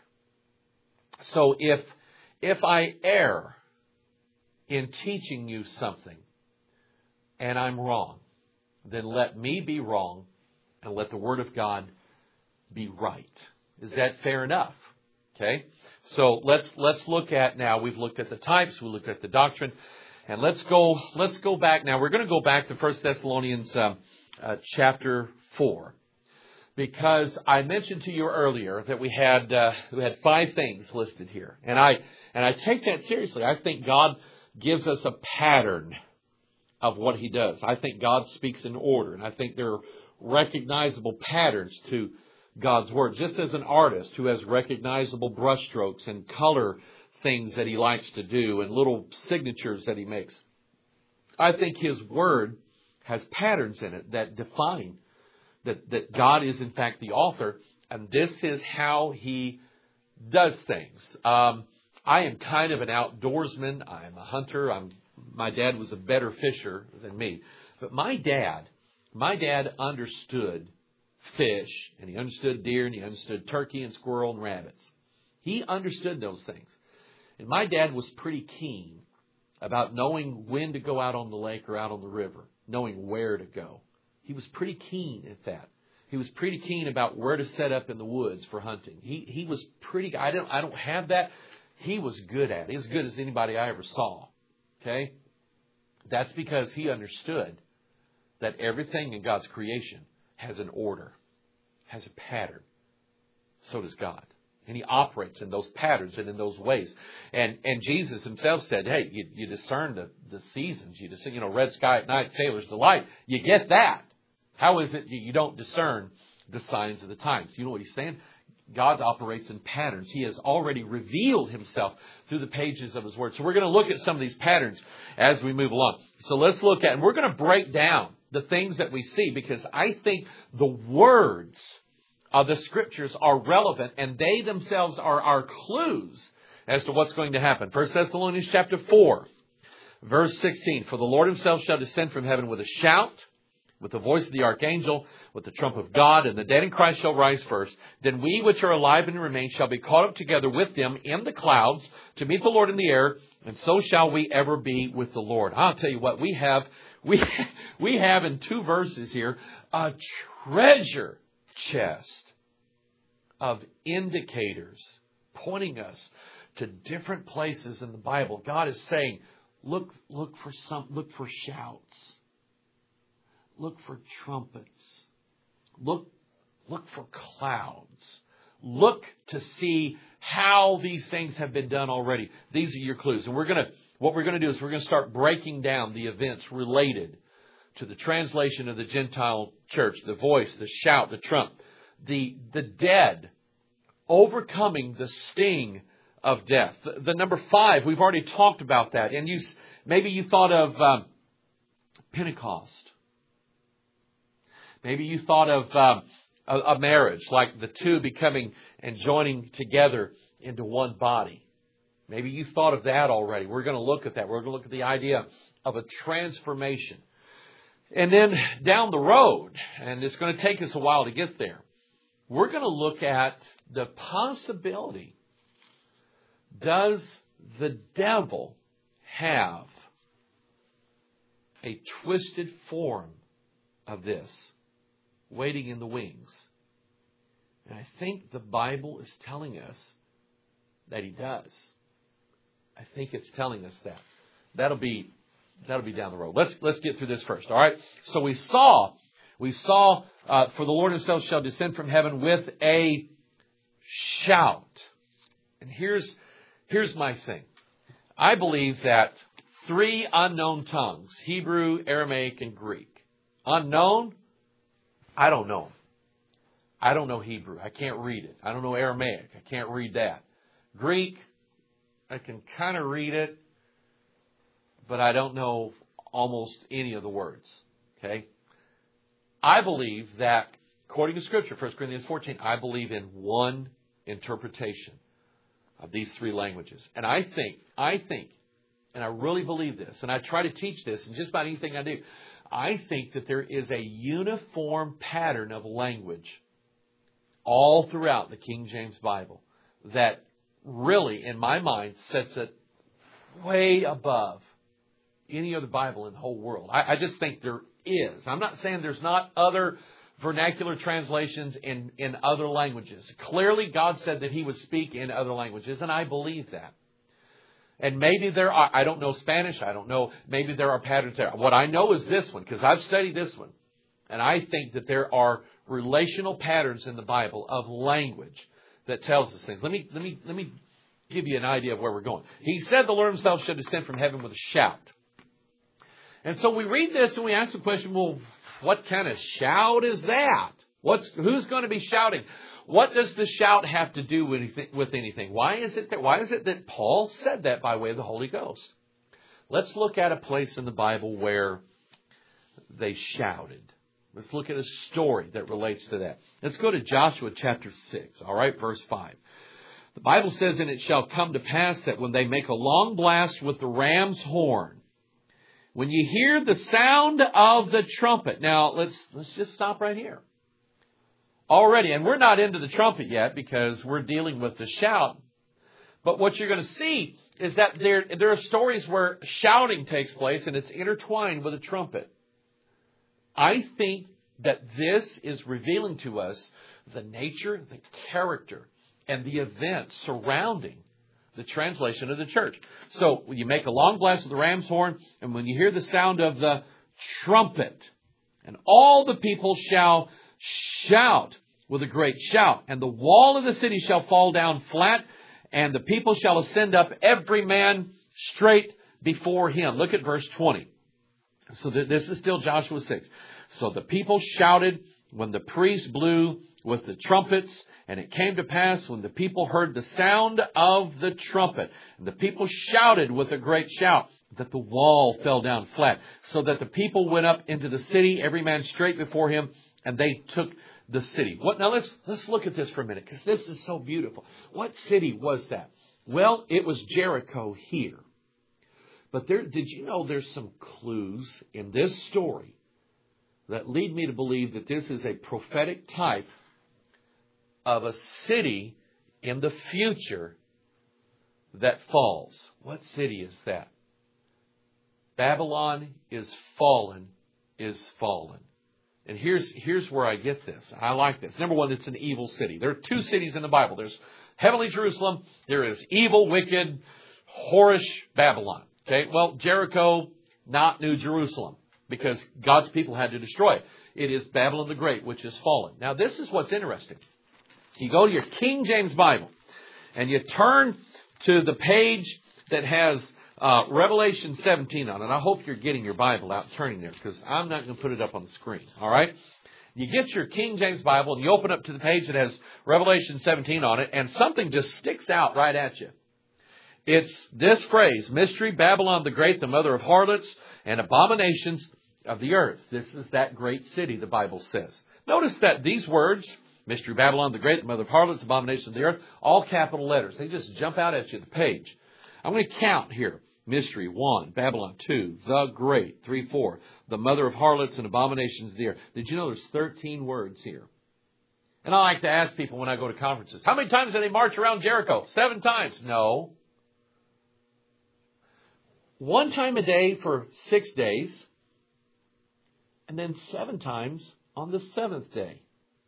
So if, if I err in teaching you something and I'm wrong, then let me be wrong and let the Word of God be right. Is that fair enough? Okay. So let's let's look at now. We've looked at the types. We looked at the doctrine, and let's go let's go back now. We're going to go back to First Thessalonians um, uh, chapter four, because I mentioned to you earlier that we had uh, we had five things listed here, and I and I take that seriously. I think God gives us a pattern of what He does. I think God speaks in order, and I think there are recognizable patterns to God's Word. Just as an artist who has recognizable brushstrokes and color things that he likes to do and little signatures that he makes, I think His Word has patterns in it that define that, that God is in fact the author, and this is how He does things. Um, I am kind of an outdoorsman. I'm a hunter. I'm, my dad was a better fisher than me. But my dad, my dad understood fish, and he understood deer, and he understood turkey and squirrel and rabbits. He understood those things. And my dad was pretty keen about knowing when to go out on the lake or out on the river, knowing where to go. He was pretty keen at that. He was pretty keen about where to set up in the woods for hunting. He he was pretty, I don't, I don't have that. He was good at it. He was as good as anybody I ever saw. Okay? That's because he understood that everything in God's creation has an order, has a pattern. So does God. And He operates in those patterns and in those ways. And and Jesus Himself said, hey, you, you discern the, the seasons. You discern, you know, red sky at night, sailor's delight. You get that. How is it you don't discern the signs of the times? You know what He's saying? God operates in patterns. He has already revealed Himself through the pages of His Word. So we're going to look at some of these patterns as we move along. So let's look at, and we're going to break down the things that we see, because I think the words of the Scriptures are relevant, and they themselves are our clues as to what's going to happen. First Thessalonians chapter four, verse sixteen. For the Lord Himself shall descend from heaven with a shout, with the voice of the archangel, with the trump of God, and the dead in Christ shall rise first. Then we which are alive and remain shall be caught up together with them in the clouds to meet the Lord in the air, and so shall we ever be with the Lord. I'll tell you what, we have we we have in two verses here a treasure chest of indicators pointing us to different places in the Bible. God is saying, look, look for some, look for shouts. Look for trumpets. Look, look for clouds. Look to see how these things have been done already. These are your clues. And we're going to, what we're going to do is we're going to start breaking down the events related to the translation of the Gentile church, the voice, the shout, the trump, the, the dead overcoming the sting of death. The, the number five, we've already talked about that. And you, maybe you thought of um, Pentecost. Maybe you thought of um, a, a marriage, like the two becoming and joining together into one body. Maybe you thought of that already. We're going to look at that. We're going to look at the idea of a transformation. And then down the road, and it's going to take us a while to get there, we're going to look at the possibility, does the devil have a twisted form of this waiting in the wings? And I think the Bible is telling us that he does. I think it's telling us that. That'll be that'll be down the road. Let's let's get through this first. All right. So we saw we saw uh, for the Lord Himself shall descend from heaven with a shout. And here's here's my thing. I believe that three unknown tongues: Hebrew, Aramaic, and Greek. Unknown. I don't know. I don't know Hebrew. I can't read it. I don't know Aramaic. I can't read that. Greek, I can kind of read it, but I don't know almost any of the words. Okay? I believe that, according to Scripture, First Corinthians fourteen, I believe in one interpretation of these three languages. And I think, I think, and I really believe this, and I try to teach this in just about anything I do, I think that there is a uniform pattern of language all throughout the King James Bible that really, in my mind, sets it way above any other Bible in the whole world. I, I just think there is. I'm not saying there's not other vernacular translations in, in other languages. Clearly, God said that He would speak in other languages, and I believe that. And maybe there are, I don't know Spanish, I don't know, maybe there are patterns there. What I know is this one, because I've studied this one. And I think that there are relational patterns in the Bible of language that tells us things. Let me, let me, let me give you an idea of where we're going. He said the Lord Himself shall descend from heaven with a shout. And so we read this and we ask the question, well, what kind of shout is that? What's, who's going to be shouting? What does the shout have to do with anything, with anything? Why is it that, why is it that Paul said that by way of the Holy Ghost? Let's look at a place in the Bible where they shouted. Let's look at a story that relates to that. Let's go to Joshua chapter six, all right, verse five. The Bible says, and it shall come to pass that when they make a long blast with the ram's horn, when you hear the sound of the trumpet. Now, let's let's just stop right here. Already, and we're not into the trumpet yet because we're dealing with the shout. But what you're going to see is that there, there are stories where shouting takes place and it's intertwined with a trumpet. I think that this is revealing to us the nature, the character, and the events surrounding the translation of the church. So you make a long blast of the ram's horn, and when you hear the sound of the trumpet, and all the people shall shout with a great shout, and the wall of the city shall fall down flat, and the people shall ascend up, every man straight before him. Look at verse twenty. So this is still Joshua six. So the people shouted when the priest blew with the trumpets. And it came to pass when the people heard the sound of the trumpet, and the people shouted with a great shout, that the wall fell down flat, so that the people went up into the city, every man straight before him, and they took the city. What? Now let's let's look at this for a minute, because this is so beautiful. What city was that? Well, it was Jericho here. But there, did you know there's some clues in this story that lead me to believe that this is a prophetic type of a city in the future that falls? What city is that? Babylon is fallen, is fallen. And here's, here's where I get this. I like this. Number one, it's an evil city. There are two cities in the Bible. There's heavenly Jerusalem. There is evil, wicked, whorish Babylon. Okay, well, Jericho, not New Jerusalem, because God's people had to destroy it. It is Babylon the Great, which is fallen. Now, this is what's interesting. You go to your King James Bible, and you turn to the page that has uh, Revelation seventeen on it. I hope you're getting your Bible out and turning there, because I'm not going to put it up on the screen. All right? You get your King James Bible, and you open up to the page that has Revelation seventeen on it, and something just sticks out right at you. It's this phrase, Mystery Babylon the Great, the mother of harlots and abominations of the earth. This is that great city, the Bible says. Notice that these words, Mystery Babylon the Great, the mother of harlots, abominations of the earth, all capital letters. They just jump out at you, the page. I'm going to count here. Mystery, one. Babylon, two. The Great, three, four. The mother of harlots and abominations of the earth. Did you know there's thirteen words here? And I like to ask people when I go to conferences, how many times did they march around Jericho? Seven times. No. One time a day for six days, and then seven times on the seventh day.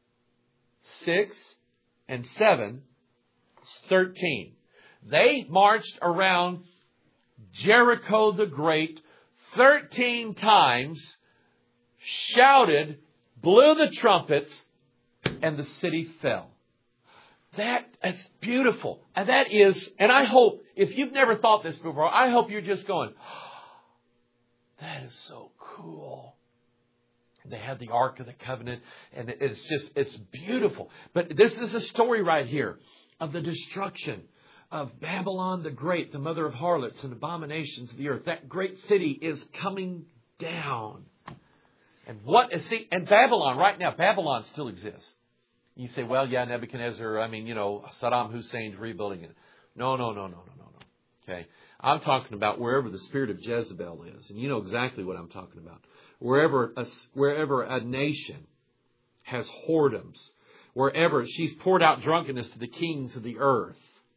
Six and seven is thirteen. They marched around Jericho the Great thirteen times, shouted, blew the trumpets, and the city fell. That is beautiful. And that is, and I hope, if you've never thought this before, I hope you're just going, oh, that is so cool. They had the Ark of the Covenant, and it's just, it's beautiful. But this is a story right here of the destruction of Babylon the Great, the mother of harlots and abominations of the earth. That great city is coming down. And what is, see, and Babylon, right now, Babylon still exists. You say, well, yeah, Nebuchadnezzar, I mean, you know, Saddam Hussein's rebuilding it. No, no, no, no, no, no, no. Okay. I'm talking about wherever the spirit of Jezebel is. And you know exactly what I'm talking about. Wherever a, wherever a nation has whoredoms, wherever she's poured out drunkenness to the kings of the earth,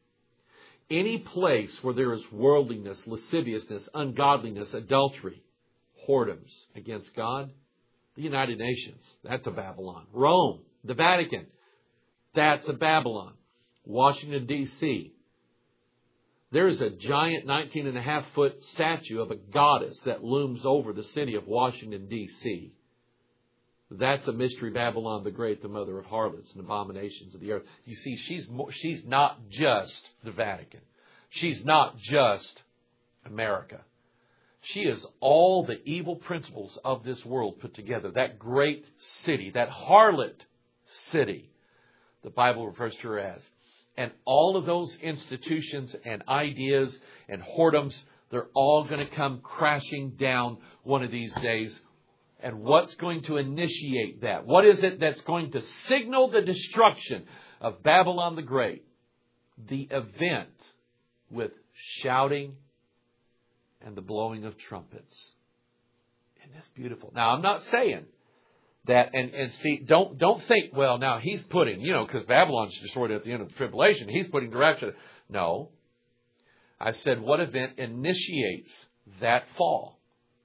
any place where there is worldliness, lasciviousness, ungodliness, adultery, whoredoms against God, the United Nations, that's a Babylon. Rome, the Vatican, that's a Babylon. Washington, D C There's a giant nineteen and a half foot statue of a goddess that looms over the city of Washington, D C That's a Mystery Babylon the Great, the mother of harlots and abominations of the earth. You see, she's more, she's not just the Vatican. She's not just America. She is all the evil principles of this world put together. That great city, that harlot city, the Bible refers to her as. And all of those institutions and ideas and whoredoms, they're all going to come crashing down one of these days. And what's going to initiate that? What is it that's going to signal the destruction of Babylon the Great? The event with shouting and the blowing of trumpets. Isn't this beautiful? Now, I'm not saying that, and, and see, don't don't think, well, now he's putting, you know, because Babylon's destroyed at the end of the tribulation, he's putting direction. No. I said, what event initiates that fall?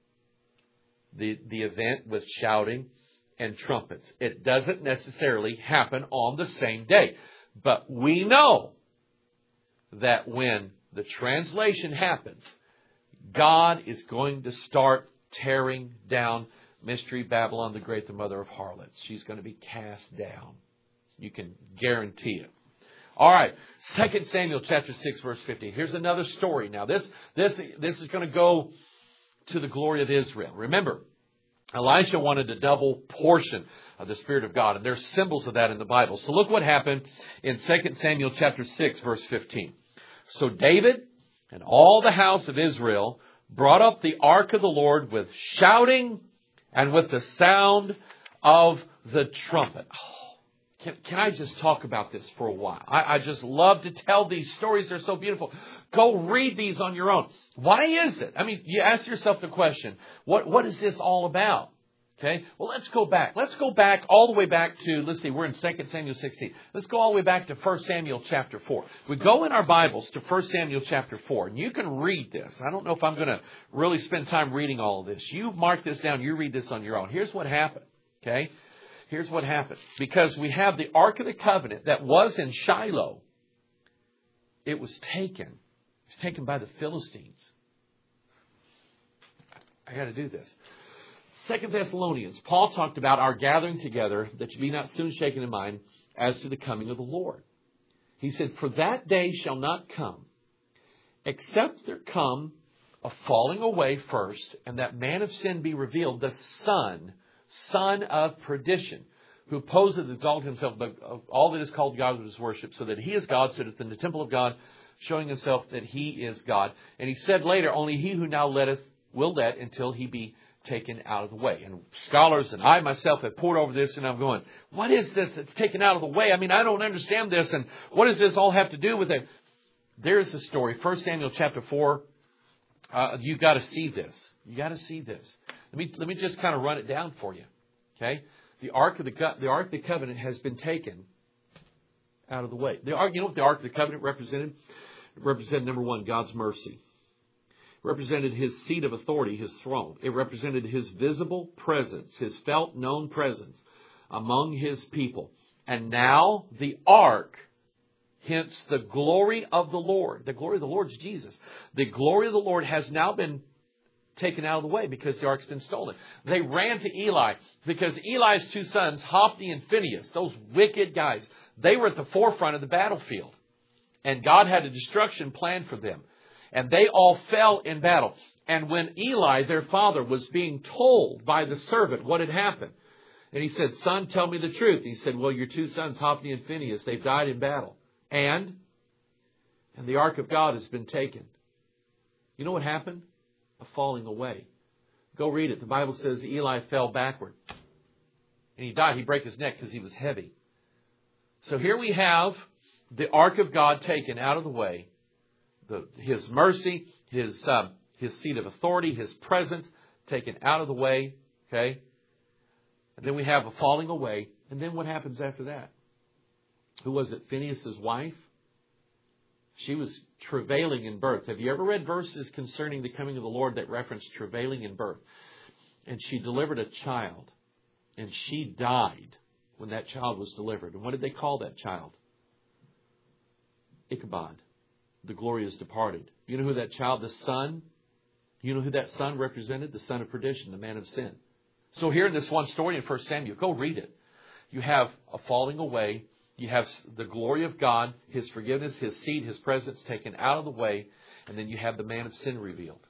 The, the event with shouting and trumpets. It doesn't necessarily happen on the same day. But we know that when the translation happens, God is going to start tearing down Mystery Babylon the Great, the mother of harlots. She's going to be cast down. You can guarantee it. All right, Second Samuel chapter six, verse fifteen. Here's another story. Now, this, this, this is going to go to the glory of Israel. Remember, Elisha wanted a double portion of the Spirit of God. And there's symbols of that in the Bible. So look what happened in Second Samuel chapter six, verse fifteen. So David and all the house of Israel brought up the ark of the Lord with shouting and with the sound of the trumpet. Oh, can, can I just talk about this for a while? I, I just love to tell these stories. They're so beautiful. Go read these on your own. Why is it? I mean, you ask yourself the question, what, what is this all about? Okay, well, let's go back. Let's go back all the way back to, let's see, we're in Second Samuel sixteen. Let's go all the way back to First Samuel chapter four. We go in our Bibles to First Samuel chapter four, and you can read this. I don't know if I'm going to really spend time reading all of this. You mark this down. You read this on your own. Here's what happened, okay? Here's what happened. Because we have the Ark of the Covenant that was in Shiloh. It was taken. It was taken by the Philistines. I got to do this. Second Thessalonians, Paul talked about our gathering together, that you be not soon shaken in mind, as to the coming of the Lord. He said, for that day shall not come, except there come a falling away first, and that man of sin be revealed, the son, son of perdition, who opposeth, exalted himself, but all that is called God is worship, so that he is God, sitteth in the temple of God, showing himself that he is God. And he said later, only he who now letteth will let until he be taken out of the way. And scholars and I myself have pored over this, and I'm going, what is this that's taken out of the way? I mean, I don't understand this, and what does this all have to do with it? There's the story. First Samuel chapter four. Uh, you got to see this. You got to see this. Let me let me just kind of run it down for you. Okay, the ark of the the ark of the covenant has been taken out of the way. The ark, you know what the ark of the covenant represented? It represented, number one, God's mercy. Represented his seat of authority, his throne. It represented his visible presence, his felt known presence among his people. And now the ark, hence the glory of the Lord. The glory of the Lord is Jesus. The glory of the Lord has now been taken out of the way because the ark's been stolen. They ran to Eli because Eli's two sons, Hophni and Phinehas, those wicked guys, they were at the forefront of the battlefield. And God had a destruction plan for them. And they all fell in battle. And when Eli, their father, was being told by the servant what had happened, and he said, son, tell me the truth. He said, well, your two sons, Hophni and Phinehas, they've died in battle. And? And the ark of God has been taken. You know what happened? A falling away. Go read it. The Bible says Eli fell backward. And he died. He broke his neck because he was heavy. So here we have the ark of God taken out of the way. The, his mercy, his uh, his seat of authority, his presence taken out of the way. Okay, and then we have a falling away. And then what happens after that? Who was it? Phinehas' wife. She was travailing in birth. Have you ever read verses concerning the coming of the Lord that reference travailing in birth? And she delivered a child, and she died when that child was delivered. And what did they call that child? Ichabod. The glory is departed. You know who that child, the son, you know who that son represented? The son of perdition, the man of sin. So here in this one story in First Samuel, go read it. You have a falling away. You have the glory of God, his forgiveness, his seed, his presence taken out of the way. And then you have the man of sin revealed.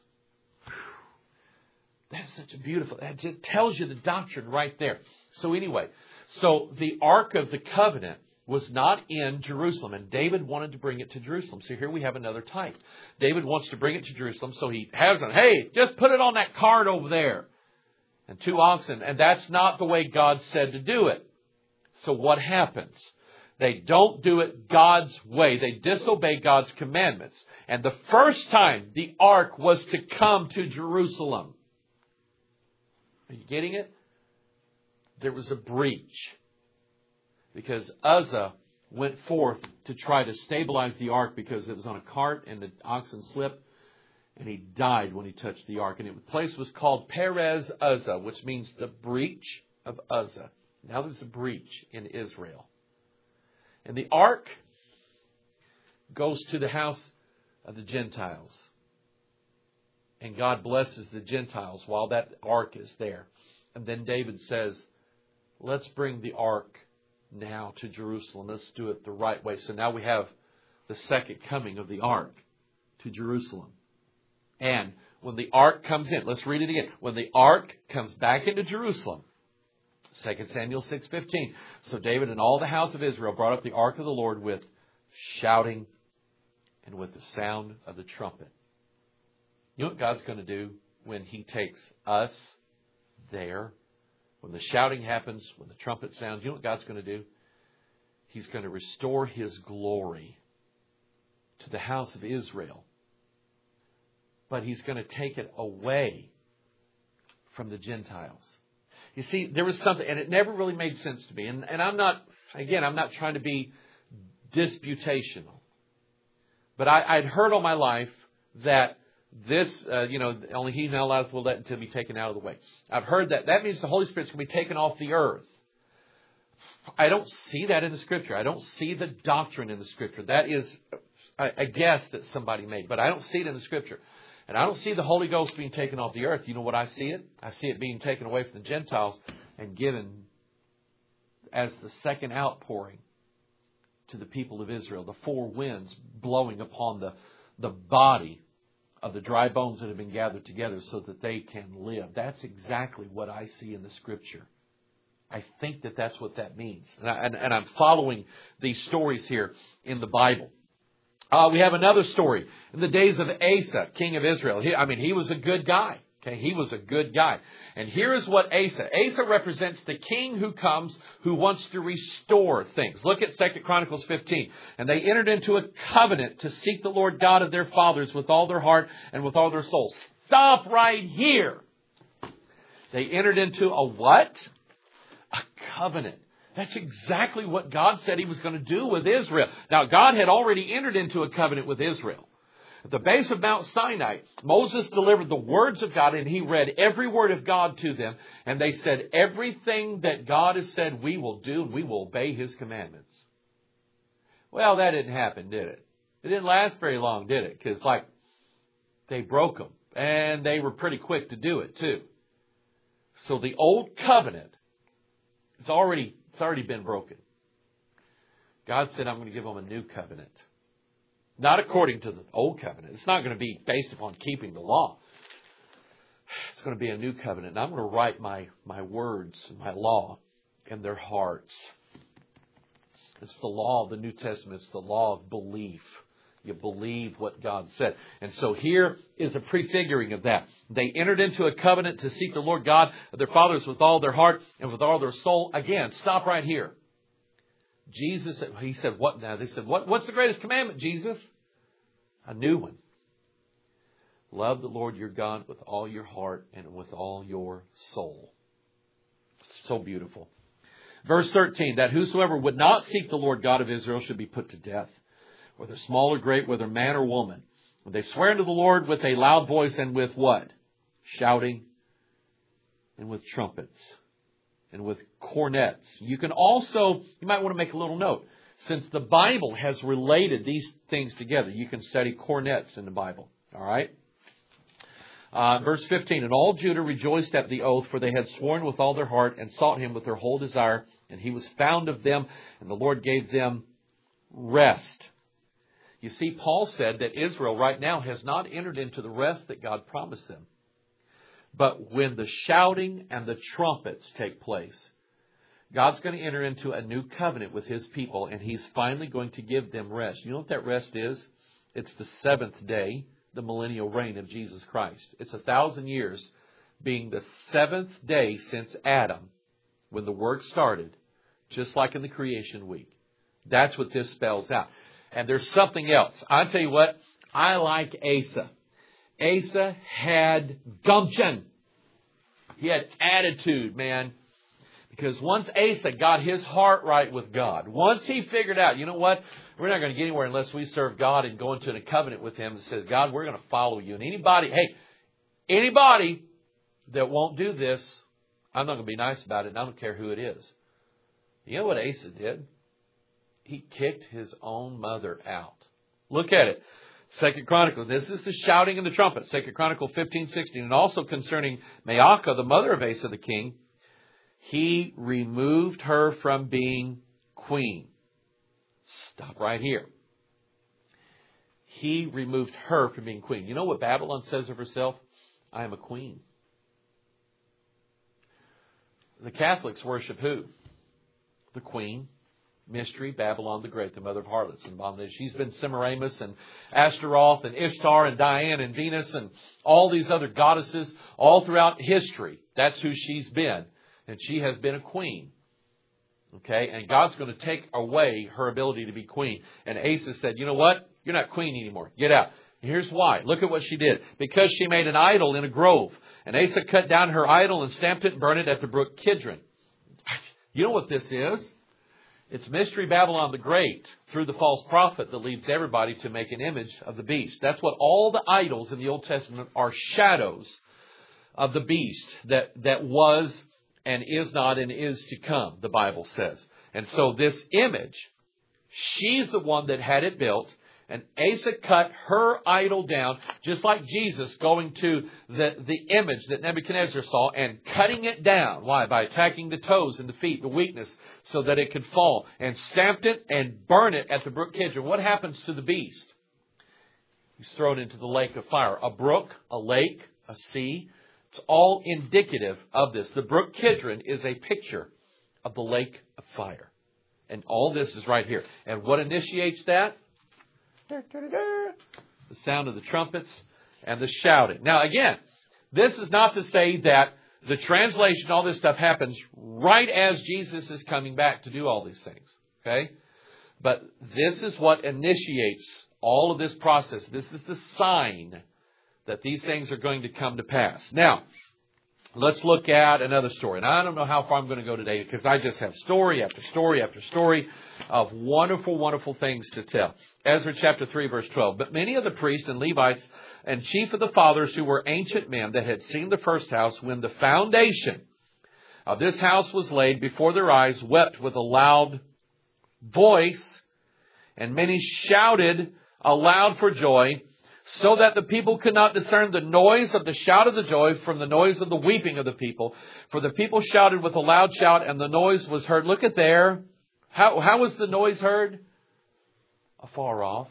That's such a beautiful, that just tells you the doctrine right there. So anyway, so the Ark of the Covenant was not in Jerusalem, and David wanted to bring it to Jerusalem. So here we have another type. David wants to bring it to Jerusalem, so he has it. Hey, just put it on that cart over there. And two oxen. And that's not the way God said to do it. So what happens? They don't do it God's way. They disobey God's commandments. And the first time the ark was to come to Jerusalem, are you getting it? There was a breach. Because Uzzah went forth to try to stabilize the ark because it was on a cart and the oxen slipped. And he died when he touched the ark. And the place was called Perez Uzzah, which means the breach of Uzzah. Now there's a breach in Israel. And the ark goes to the house of the Gentiles. And God blesses the Gentiles while that ark is there. And then David says, let's bring the ark now to Jerusalem. Let's do it the right way. So now we have the second coming of the ark to Jerusalem. And when the ark comes in, let's read it again. When the ark comes back into Jerusalem, Second Samuel six fifteen. So David and all the house of Israel brought up the ark of the Lord with shouting and with the sound of the trumpet. You know what God's going to do when He takes us there? When the shouting happens, when the trumpet sounds, you know what God's going to do? He's going to restore His glory to the house of Israel. But He's going to take it away from the Gentiles. You see, there was something, and it never really made sense to me. And, and I'm not, again, I'm not trying to be disputational. But I, I'd heard all my life that this, uh, you know, only He now alloweth will let until be taken out of the way. I've heard that. That means the Holy Spirit's going to be taken off the earth. I don't see that in the Scripture. I don't see the doctrine in the Scripture. That is a, a guess that somebody made. But I don't see it in the Scripture. And I don't see the Holy Ghost being taken off the earth. You know what I see it? I see it being taken away from the Gentiles and given as the second outpouring to the people of Israel. The four winds blowing upon the, the body of the dry bones that have been gathered together so that they can live. That's exactly what I see in the Scripture. I think that that's what that means. And, I, and, and I'm following these stories here in the Bible. Uh, we have another story. In the days of Asa, king of Israel. He, I mean, he was a good guy. Okay, he was a good guy. And here is what Asa. Asa represents the king who comes, who wants to restore things. Look at Second Chronicles fifteen. And they entered into a covenant to seek the Lord God of their fathers with all their heart and with all their soul. Stop right here. They entered into a what? A covenant. That's exactly what God said He was going to do with Israel. Now, God had already entered into a covenant with Israel. At the base of Mount Sinai, Moses delivered the words of God, and he read every word of God to them. And they said, everything that God has said we will do, and we will obey His commandments. Well, that didn't happen, did it? It didn't last very long, did it? Because, like, they broke them. And they were pretty quick to do it, too. So the old covenant, it's already... It's already been broken. God said, I'm going to give them a new covenant. Not according to the old covenant. It's not going to be based upon keeping the law. It's going to be a new covenant. And I'm going to write my, my words, my law in their hearts. It's the law of the New Testament. It's the law of belief. You believe what God said. And so here is a prefiguring of that. They entered into a covenant to seek the Lord God of their fathers with all their heart and with all their soul. Again, stop right here. Jesus, He said, what now? They said, what, what's the greatest commandment, Jesus? A new one. Love the Lord your God with all your heart and with all your soul. So beautiful. Verse thirteen, that whosoever would not seek the Lord God of Israel should be put to death. Whether small or great, whether man or woman. When they swear unto the Lord with a loud voice and with what? Shouting and with trumpets and with cornets. You can also, you might want to make a little note. Since the Bible has related these things together, you can study cornets in the Bible. All right? Uh, verse fifteen, and all Judah rejoiced at the oath, for they had sworn with all their heart and sought Him with their whole desire. And He was found of them, and the Lord gave them rest. You see, Paul said that Israel right now has not entered into the rest that God promised them. But when the shouting and the trumpets take place, God's going to enter into a new covenant with His people, and He's finally going to give them rest. You know what that rest is? It's the seventh day, the millennial reign of Jesus Christ. It's a thousand years being the seventh day since Adam, when the work started, just like in the creation week. That's what this spells out. And there's something else. I'll tell you what, I like Asa. Asa had gumption. He had attitude, man. Because once Asa got his heart right with God, once he figured out, you know what, we're not going to get anywhere unless we serve God and go into a covenant with Him that says, God, we're going to follow you. And anybody, hey, anybody that won't do this, I'm not going to be nice about it, and I don't care who it is. You know what Asa did? He kicked his own mother out. Look at it. Second Chronicles. This is the shouting and the trumpet. Second Chronicles fifteen sixteen. And also concerning Maacah, the mother of Asa the king, he removed her from being queen. Stop right here. He removed her from being queen. You know what Babylon says of herself? I am a queen. The Catholics worship who? The Queen. Mystery, Babylon the Great, the mother of harlots and bondage. She's been Semiramis and Ashtaroth and Ishtar and Diane and Venus and all these other goddesses all throughout history. That's who she's been. And she has been a queen. Okay? And God's going to take away her ability to be queen. And Asa said, you know what? You're not queen anymore. Get out. Here's why. Look at what she did. Because she made an idol in a grove. And Asa cut down her idol and stamped it and burned it at the brook Kidron. You know what this is? It's Mystery Babylon the Great through the false prophet that leads everybody to make an image of the beast. That's what all the idols in the Old Testament are, shadows of the beast that, that was and is not and is to come, the Bible says. And so this image, she's the one that had it built. And Asa cut her idol down, just like Jesus going to the, the image that Nebuchadnezzar saw and cutting it down. Why? By attacking the toes and the feet, the weakness, so that it could fall. And stamped it and burned it at the brook Kidron. What happens to the beast? He's thrown into the lake of fire. A brook, a lake, a sea. It's all indicative of this. The brook Kidron is a picture of the lake of fire. And all this is right here. And what initiates that? The sound of the trumpets and the shouting. Now again, this is not to say that the translation, all this stuff happens right as Jesus is coming back to do all these things. Okay? But this is what initiates all of this process. This is the sign that these things are going to come to pass. Now, let's look at another story. And I don't know how far I'm going to go today because I just have story after story after story of wonderful, wonderful things to tell. Ezra chapter three, verse twelve. But many of the priests and Levites and chief of the fathers who were ancient men that had seen the first house when the foundation of this house was laid before their eyes wept with a loud voice, and many shouted aloud for joy, so that the people could not discern the noise of the shout of the joy from the noise of the weeping of the people. For the people shouted with a loud shout, and the noise was heard. Look at there. How, how was the noise heard? Afar off.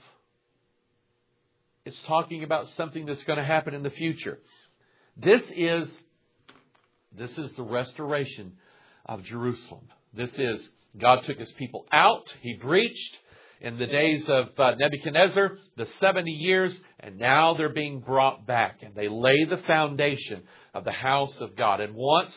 It's talking about something that's going to happen in the future. This is, this is the restoration of Jerusalem. This is, God took His people out. He breached in the days of uh, Nebuchadnezzar, the seventy years, and now they're being brought back. And they lay the foundation of the house of God. And once,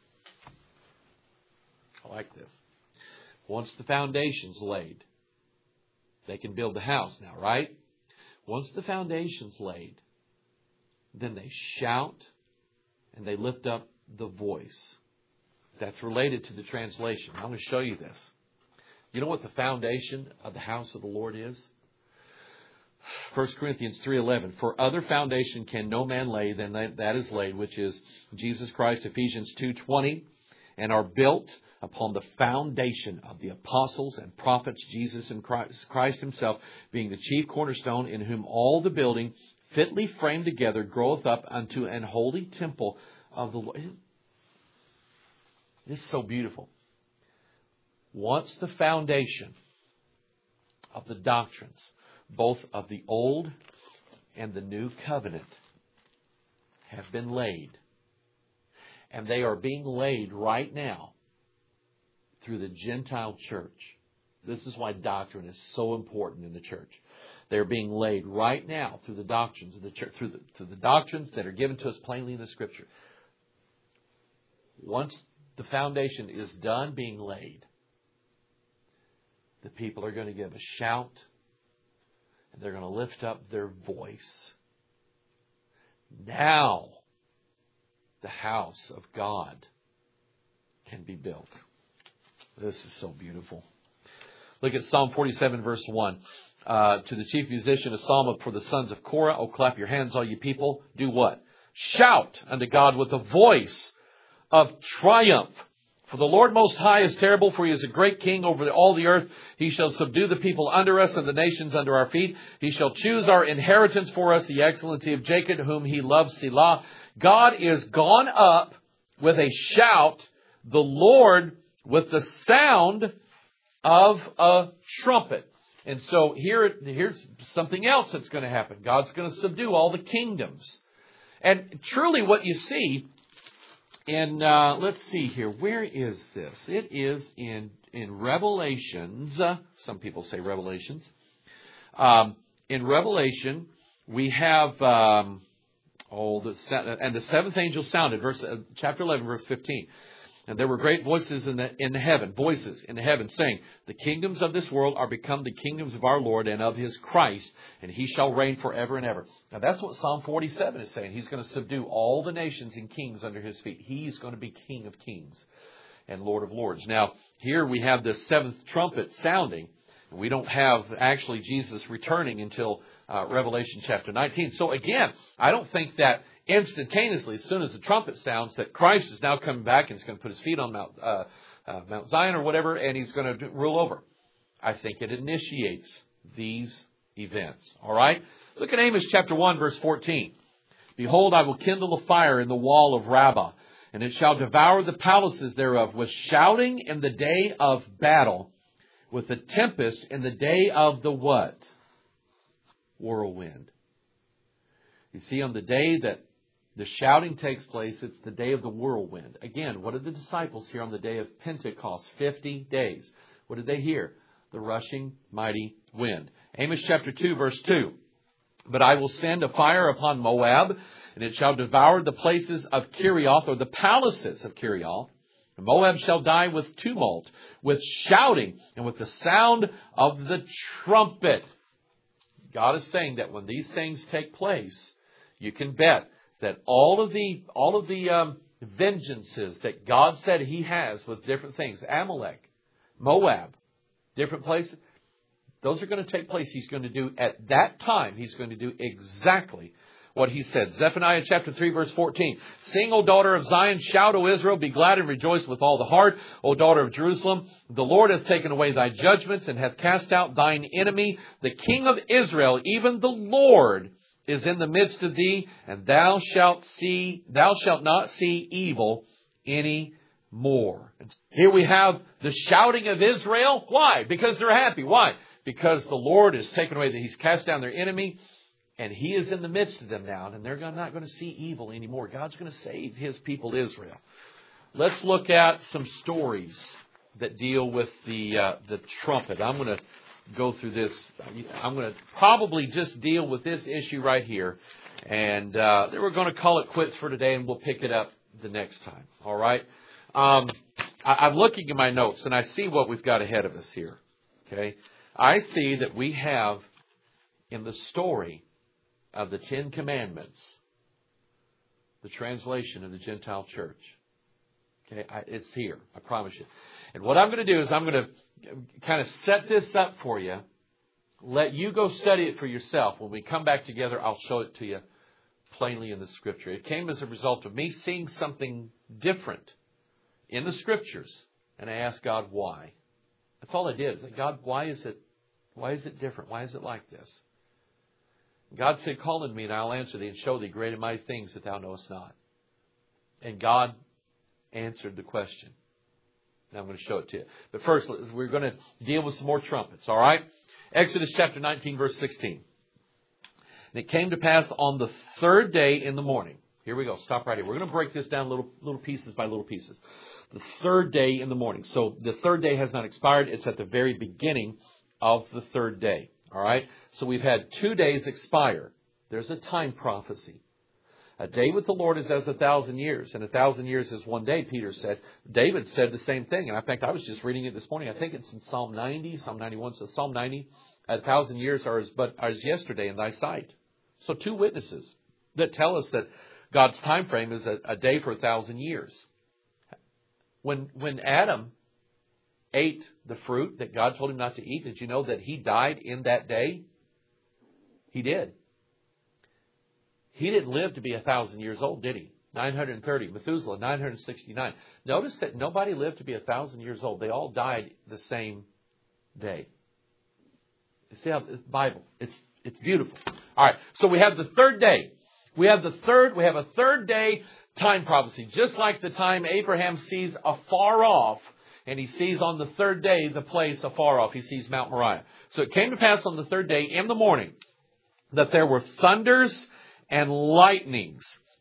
I like this, once the foundation's laid, they can build the house now, right? Once the foundation's laid, then they shout and they lift up the voice. That's related to the translation. I'm going to show you this. You know what the foundation of the house of the Lord is? First Corinthians three eleven. For other foundation can no man lay than that is laid, which is Jesus Christ. Ephesians two twenty. And are built upon the foundation of the apostles and prophets, Jesus and Christ, Christ Himself being the chief cornerstone, in whom all the building fitly framed together groweth up unto an holy temple of the Lord. This is so beautiful. Once the foundation of the doctrines, both of the Old and the New Covenant, have been laid, and they are being laid right now through the Gentile church. This is why doctrine is so important in the church. They're being laid right now through the doctrines of the church, through the, through the doctrines that are given to us plainly in the Scripture. Once the foundation is done being laid, the people are going to give a shout, and they're going to lift up their voice. Now, the house of God can be built. This is so beautiful. Look at Psalm forty-seven, verse one. Uh, to the chief musician, a psalm for the sons of Korah. Oh, clap your hands, all you people. Do what? Shout unto God with a voice of triumph. For the Lord Most High is terrible, for He is a great King over all the earth. He shall subdue the people under us and the nations under our feet. He shall choose our inheritance for us, the excellency of Jacob, whom He loves, Selah. God is gone up with a shout, the Lord with the sound of a trumpet. And so here, here's something else that's going to happen. God's going to subdue all the kingdoms. And truly what you see in, uh, let's see here, where is this? It is in, in Revelations. Uh, some people say Revelations. Um, in Revelation, we have, um, oh, the, and the seventh angel sounded, verse, uh, chapter eleven, verse fifteen. And there were great voices in the in the heaven, voices in the heaven, saying, the kingdoms of this world are become the kingdoms of our Lord and of His Christ, and He shall reign forever and ever. Now that's what Psalm forty-seven is saying. He's going to subdue all the nations and kings under His feet. He's going to be King of kings and Lord of lords. Now, here we have the seventh trumpet sounding. We don't have actually Jesus returning until uh, Revelation chapter nineteen. So again, I don't think that instantaneously, as soon as the trumpet sounds, that Christ is now coming back and He's going to put His feet on Mount, uh, uh, Mount Zion or whatever, and He's going to rule over. I think it initiates these events. All right? Look at Amos chapter one, verse fourteen. Behold, I will kindle a fire in the wall of Rabbah, and it shall devour the palaces thereof with shouting in the day of battle, with a tempest in the day of the what? Whirlwind. You see, on the day that the shouting takes place, it's the day of the whirlwind. Again, what did the disciples hear on the day of Pentecost? Fifty days. What did they hear? The rushing, mighty wind. Amos chapter two, verse two. But I will send a fire upon Moab, and it shall devour the places of Kerioth, or the palaces of Kerioth. And Moab shall die with tumult, with shouting, and with the sound of the trumpet. God is saying that when these things take place, you can bet that all of the all of the um, vengeances that God said He has with different things, Amalek, Moab, different places, those are going to take place. He's going to do at that time. He's going to do exactly what He said. Zephaniah chapter three, verse fourteen. Sing, O daughter of Zion, shout, O Israel, be glad and rejoice with all the heart, O daughter of Jerusalem. The Lord hath taken away thy judgments and hath cast out thine enemy. The King of Israel, even the Lord, is in the midst of thee, and thou shalt see, thou shalt not see evil any more. Here we have the shouting of Israel. Why? Because they're happy. Why? Because the Lord has taken away, that He's cast down their enemy, and He is in the midst of them now, and they're not going to see evil anymore. God's going to save His people Israel. Let's look at some stories that deal with the uh, the trumpet. I'm going to go through this. I'm going to probably just deal with this issue right here. And uh, then we're going to call it quits for today, and we'll pick it up the next time. All right? Um, I, I'm looking at my notes, and I see what we've got ahead of us here. Okay? I see that we have, in the story of the Ten Commandments, the translation of the Gentile church. Okay? I, it's here. I promise you. And what I'm going to do is I'm going to kind of set this up for you. Let you go study it for yourself. When we come back together, I'll show it to you plainly in the Scripture. It came as a result of me seeing something different in the Scriptures, and I asked God why. That's all I did. I said, God, why is it, why is it different? Why is it like this? God said, call on me, and I'll answer thee and show thee great and mighty things that thou knowest not. And God answered the question. And I'm going to show it to you. But first, we're going to deal with some more trumpets, all right? Exodus chapter nineteen, verse sixteen. And it came to pass on the third day in the morning. Here we go. Stop right here. We're going to break this down little little pieces by little pieces. The third day in the morning. So the third day has not expired. It's at the very beginning of the third day, all right? So we've had two days expire. There's a time prophecy. A day with the Lord is as a thousand years, and a thousand years is one day, Peter said. David said the same thing. And in fact, I was just reading it this morning. I think it's in Psalm ninety, Psalm ninety-one. So Psalm ninety, a thousand years are as but as yesterday in thy sight. So two witnesses that tell us that God's time frame is a, a day for a thousand years. When when Adam ate the fruit that God told him not to eat, did you know that he died in that day? He did. He didn't live to be a thousand years old, did he? nine hundred thirty. Methuselah, nine hundred sixty-nine. Notice that nobody lived to be a thousand years old. They all died the same day. You see how the Bible, it's it's beautiful. All right. So we have the third day. We have the third, we have a third day time prophecy. Just like the time Abraham sees afar off, and he sees on the third day the place afar off. He sees Mount Moriah. So it came to pass on the third day in the morning that there were thunders and lightnings,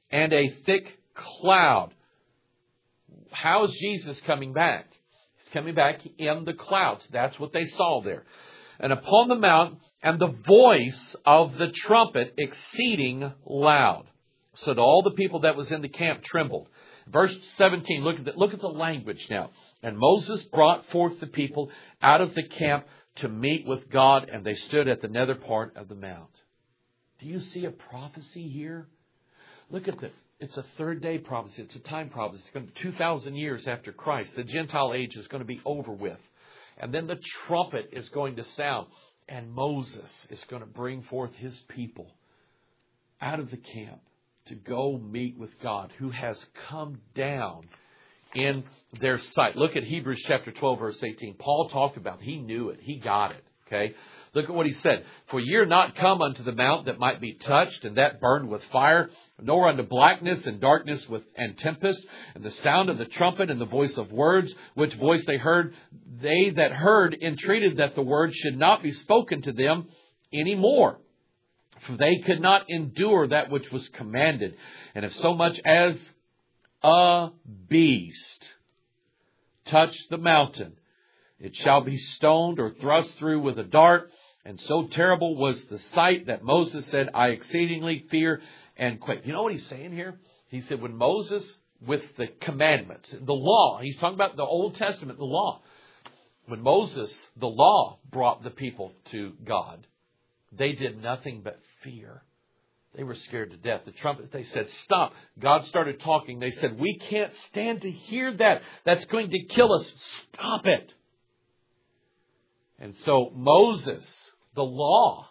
and a thick cloud. How is Jesus coming back? He's coming back in the clouds. That's what they saw there. And upon the mount, and the voice of the trumpet exceeding loud. So that all the people that was in the camp trembled. Verse seventeen, look at the, look at the language now. And Moses brought forth the people out of the camp to meet with God, and they stood at the nether part of the mount. Do you see a prophecy here? Look at the, it's a third day prophecy. It's a time prophecy. It's going to be two thousand years after Christ. The Gentile age is going to be over with. And then the trumpet is going to sound. And Moses is going to bring forth his people out of the camp to go meet with God, who has come down in their sight. Look at Hebrews chapter twelve, verse eighteen. Paul talked about it. He knew it. He got it. Okay. Look at what he said. For ye are not come unto the mount that might be touched, and that burned with fire, nor unto blackness and darkness with and tempest, and the sound of the trumpet and the voice of words, which voice they heard. They that heard entreated that the words should not be spoken to them any more. For they could not endure that which was commanded. And if so much as a beast touch the mountain, it shall be stoned or thrust through with a dart. And so terrible was the sight that Moses said, I exceedingly fear and quake. You know what he's saying here? He said when Moses, with the commandments, the law, he's talking about the Old Testament, the law. When Moses, the law, brought the people to God, they did nothing but fear. They were scared to death. The trumpet, they said, stop. God started talking. They said, we can't stand to hear that. That's going to kill us. Stop it. And so Moses, the law,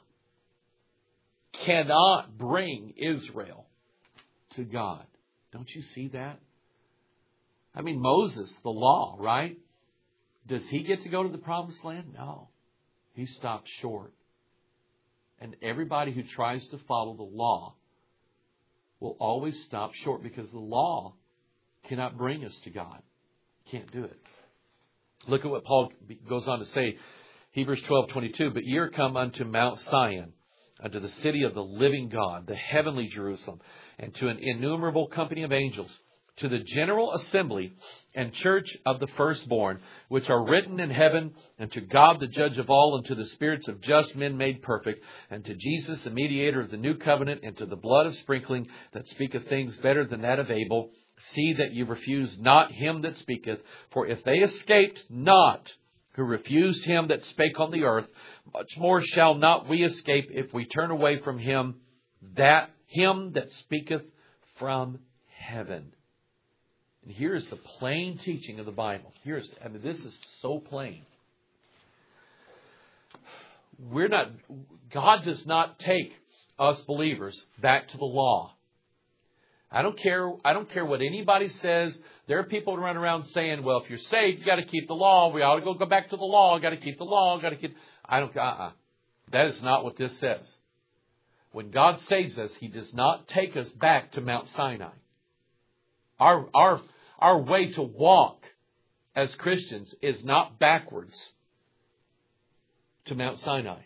cannot bring Israel to God. Don't you see that? I mean, Moses, the law, right? Does he get to go to the promised land? No. He stopped short. And everybody who tries to follow the law will always stop short because the law cannot bring us to God. Can't do it. Look at what Paul goes on to say. Hebrews twelve twenty-two. But ye are come unto Mount Sion, unto the city of the living God, the heavenly Jerusalem, and to an innumerable company of angels, to the general assembly and church of the firstborn, which are written in heaven, and to God the judge of all, and to the spirits of just men made perfect, and to Jesus the mediator of the new covenant, and to the blood of sprinkling that speaketh things better than that of Abel. See that ye refuse not him that speaketh, for if they escaped not who refused him that spake on the earth, much more shall not we escape if we turn away from him that him that speaketh from heaven. And here's the plain teaching of the Bible. Here's, I mean, this is so plain. We're not, God does not take us believers back to the law. I don't care, I don't care what anybody says. There are people who run around saying, well, if you're saved, you got to keep the law. We ought to go, go back to the law. Got to keep the law. Got to keep, I don't, uh-uh. That is not what this says. When God saves us, He does not take us back to Mount Sinai. Our, our, our way to walk as Christians is not backwards to Mount Sinai.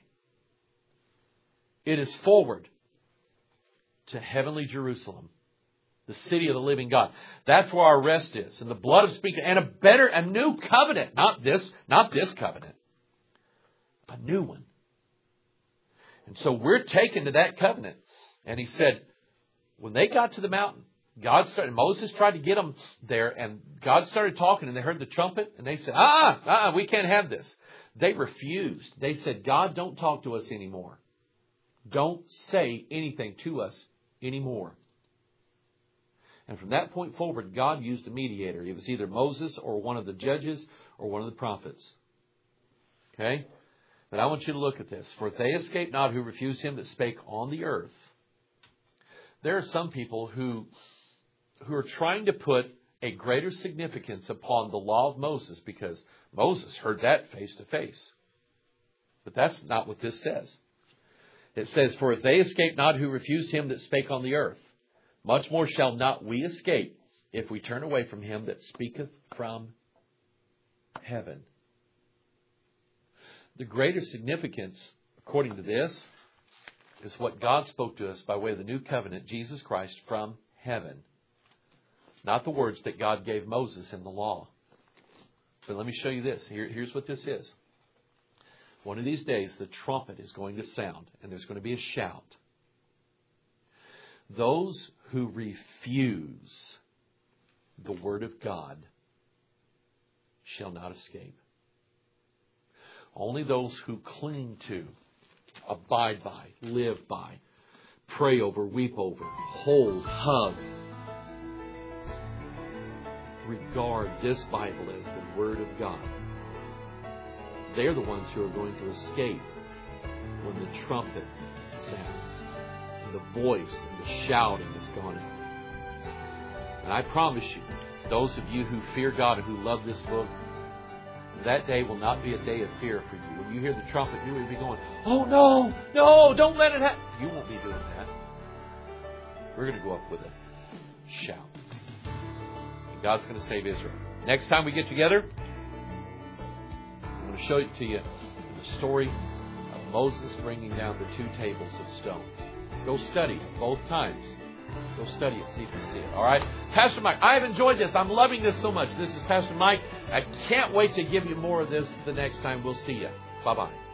It is forward to heavenly Jerusalem, the city of the living God. That's where our rest is. And the blood of speaking, and a better, a new covenant. Not this, not this covenant. A new one. And so we're taken to that covenant. And He said, when they got to the mountain, God started, Moses tried to get them there, and God started talking, and they heard the trumpet, and they said, ah, ah, we can't have this. They refused. They said, God, don't talk to us anymore. Don't say anything to us anymore. And from that point forward, God used a mediator. It was either Moses or one of the judges or one of the prophets. Okay? But I want you to look at this. For if they escape not who refused him that spake on the earth. There are some people who, who are trying to put a greater significance upon the law of Moses because Moses heard that face to face. But that's not what this says. It says, for if they escape not who refused him that spake on the earth, much more shall not we escape if we turn away from him that speaketh from heaven. The greater significance, according to this, is what God spoke to us by way of the new covenant, Jesus Christ from heaven. Not the words that God gave Moses in the law. But let me show you this. Here, here's what this is. One of these days, the trumpet is going to sound, and there's going to be a shout. Those who refuse the Word of God shall not escape. Only those who cling to, abide by, live by, pray over, weep over, hold, hug, regard this Bible as the Word of God. They're the ones who are going to escape when the trumpet sounds and the voice and the shouting is gone out. And I promise you, those of you who fear God and who love this book, that day will not be a day of fear for you. When you hear the trumpet, you will be going, oh no, no, don't let it happen. You won't be doing that. We're going to go up with a shout. And God's going to save Israel. Next time we get together, I'm going to show it to you the story of Moses bringing down the two tables of stone. Go study it both times. Go study it, see if you see it. All right? Pastor Mike, I've enjoyed this. I'm loving this so much. This is Pastor Mike. I can't wait to give you more of this the next time. We'll see you. Bye-bye.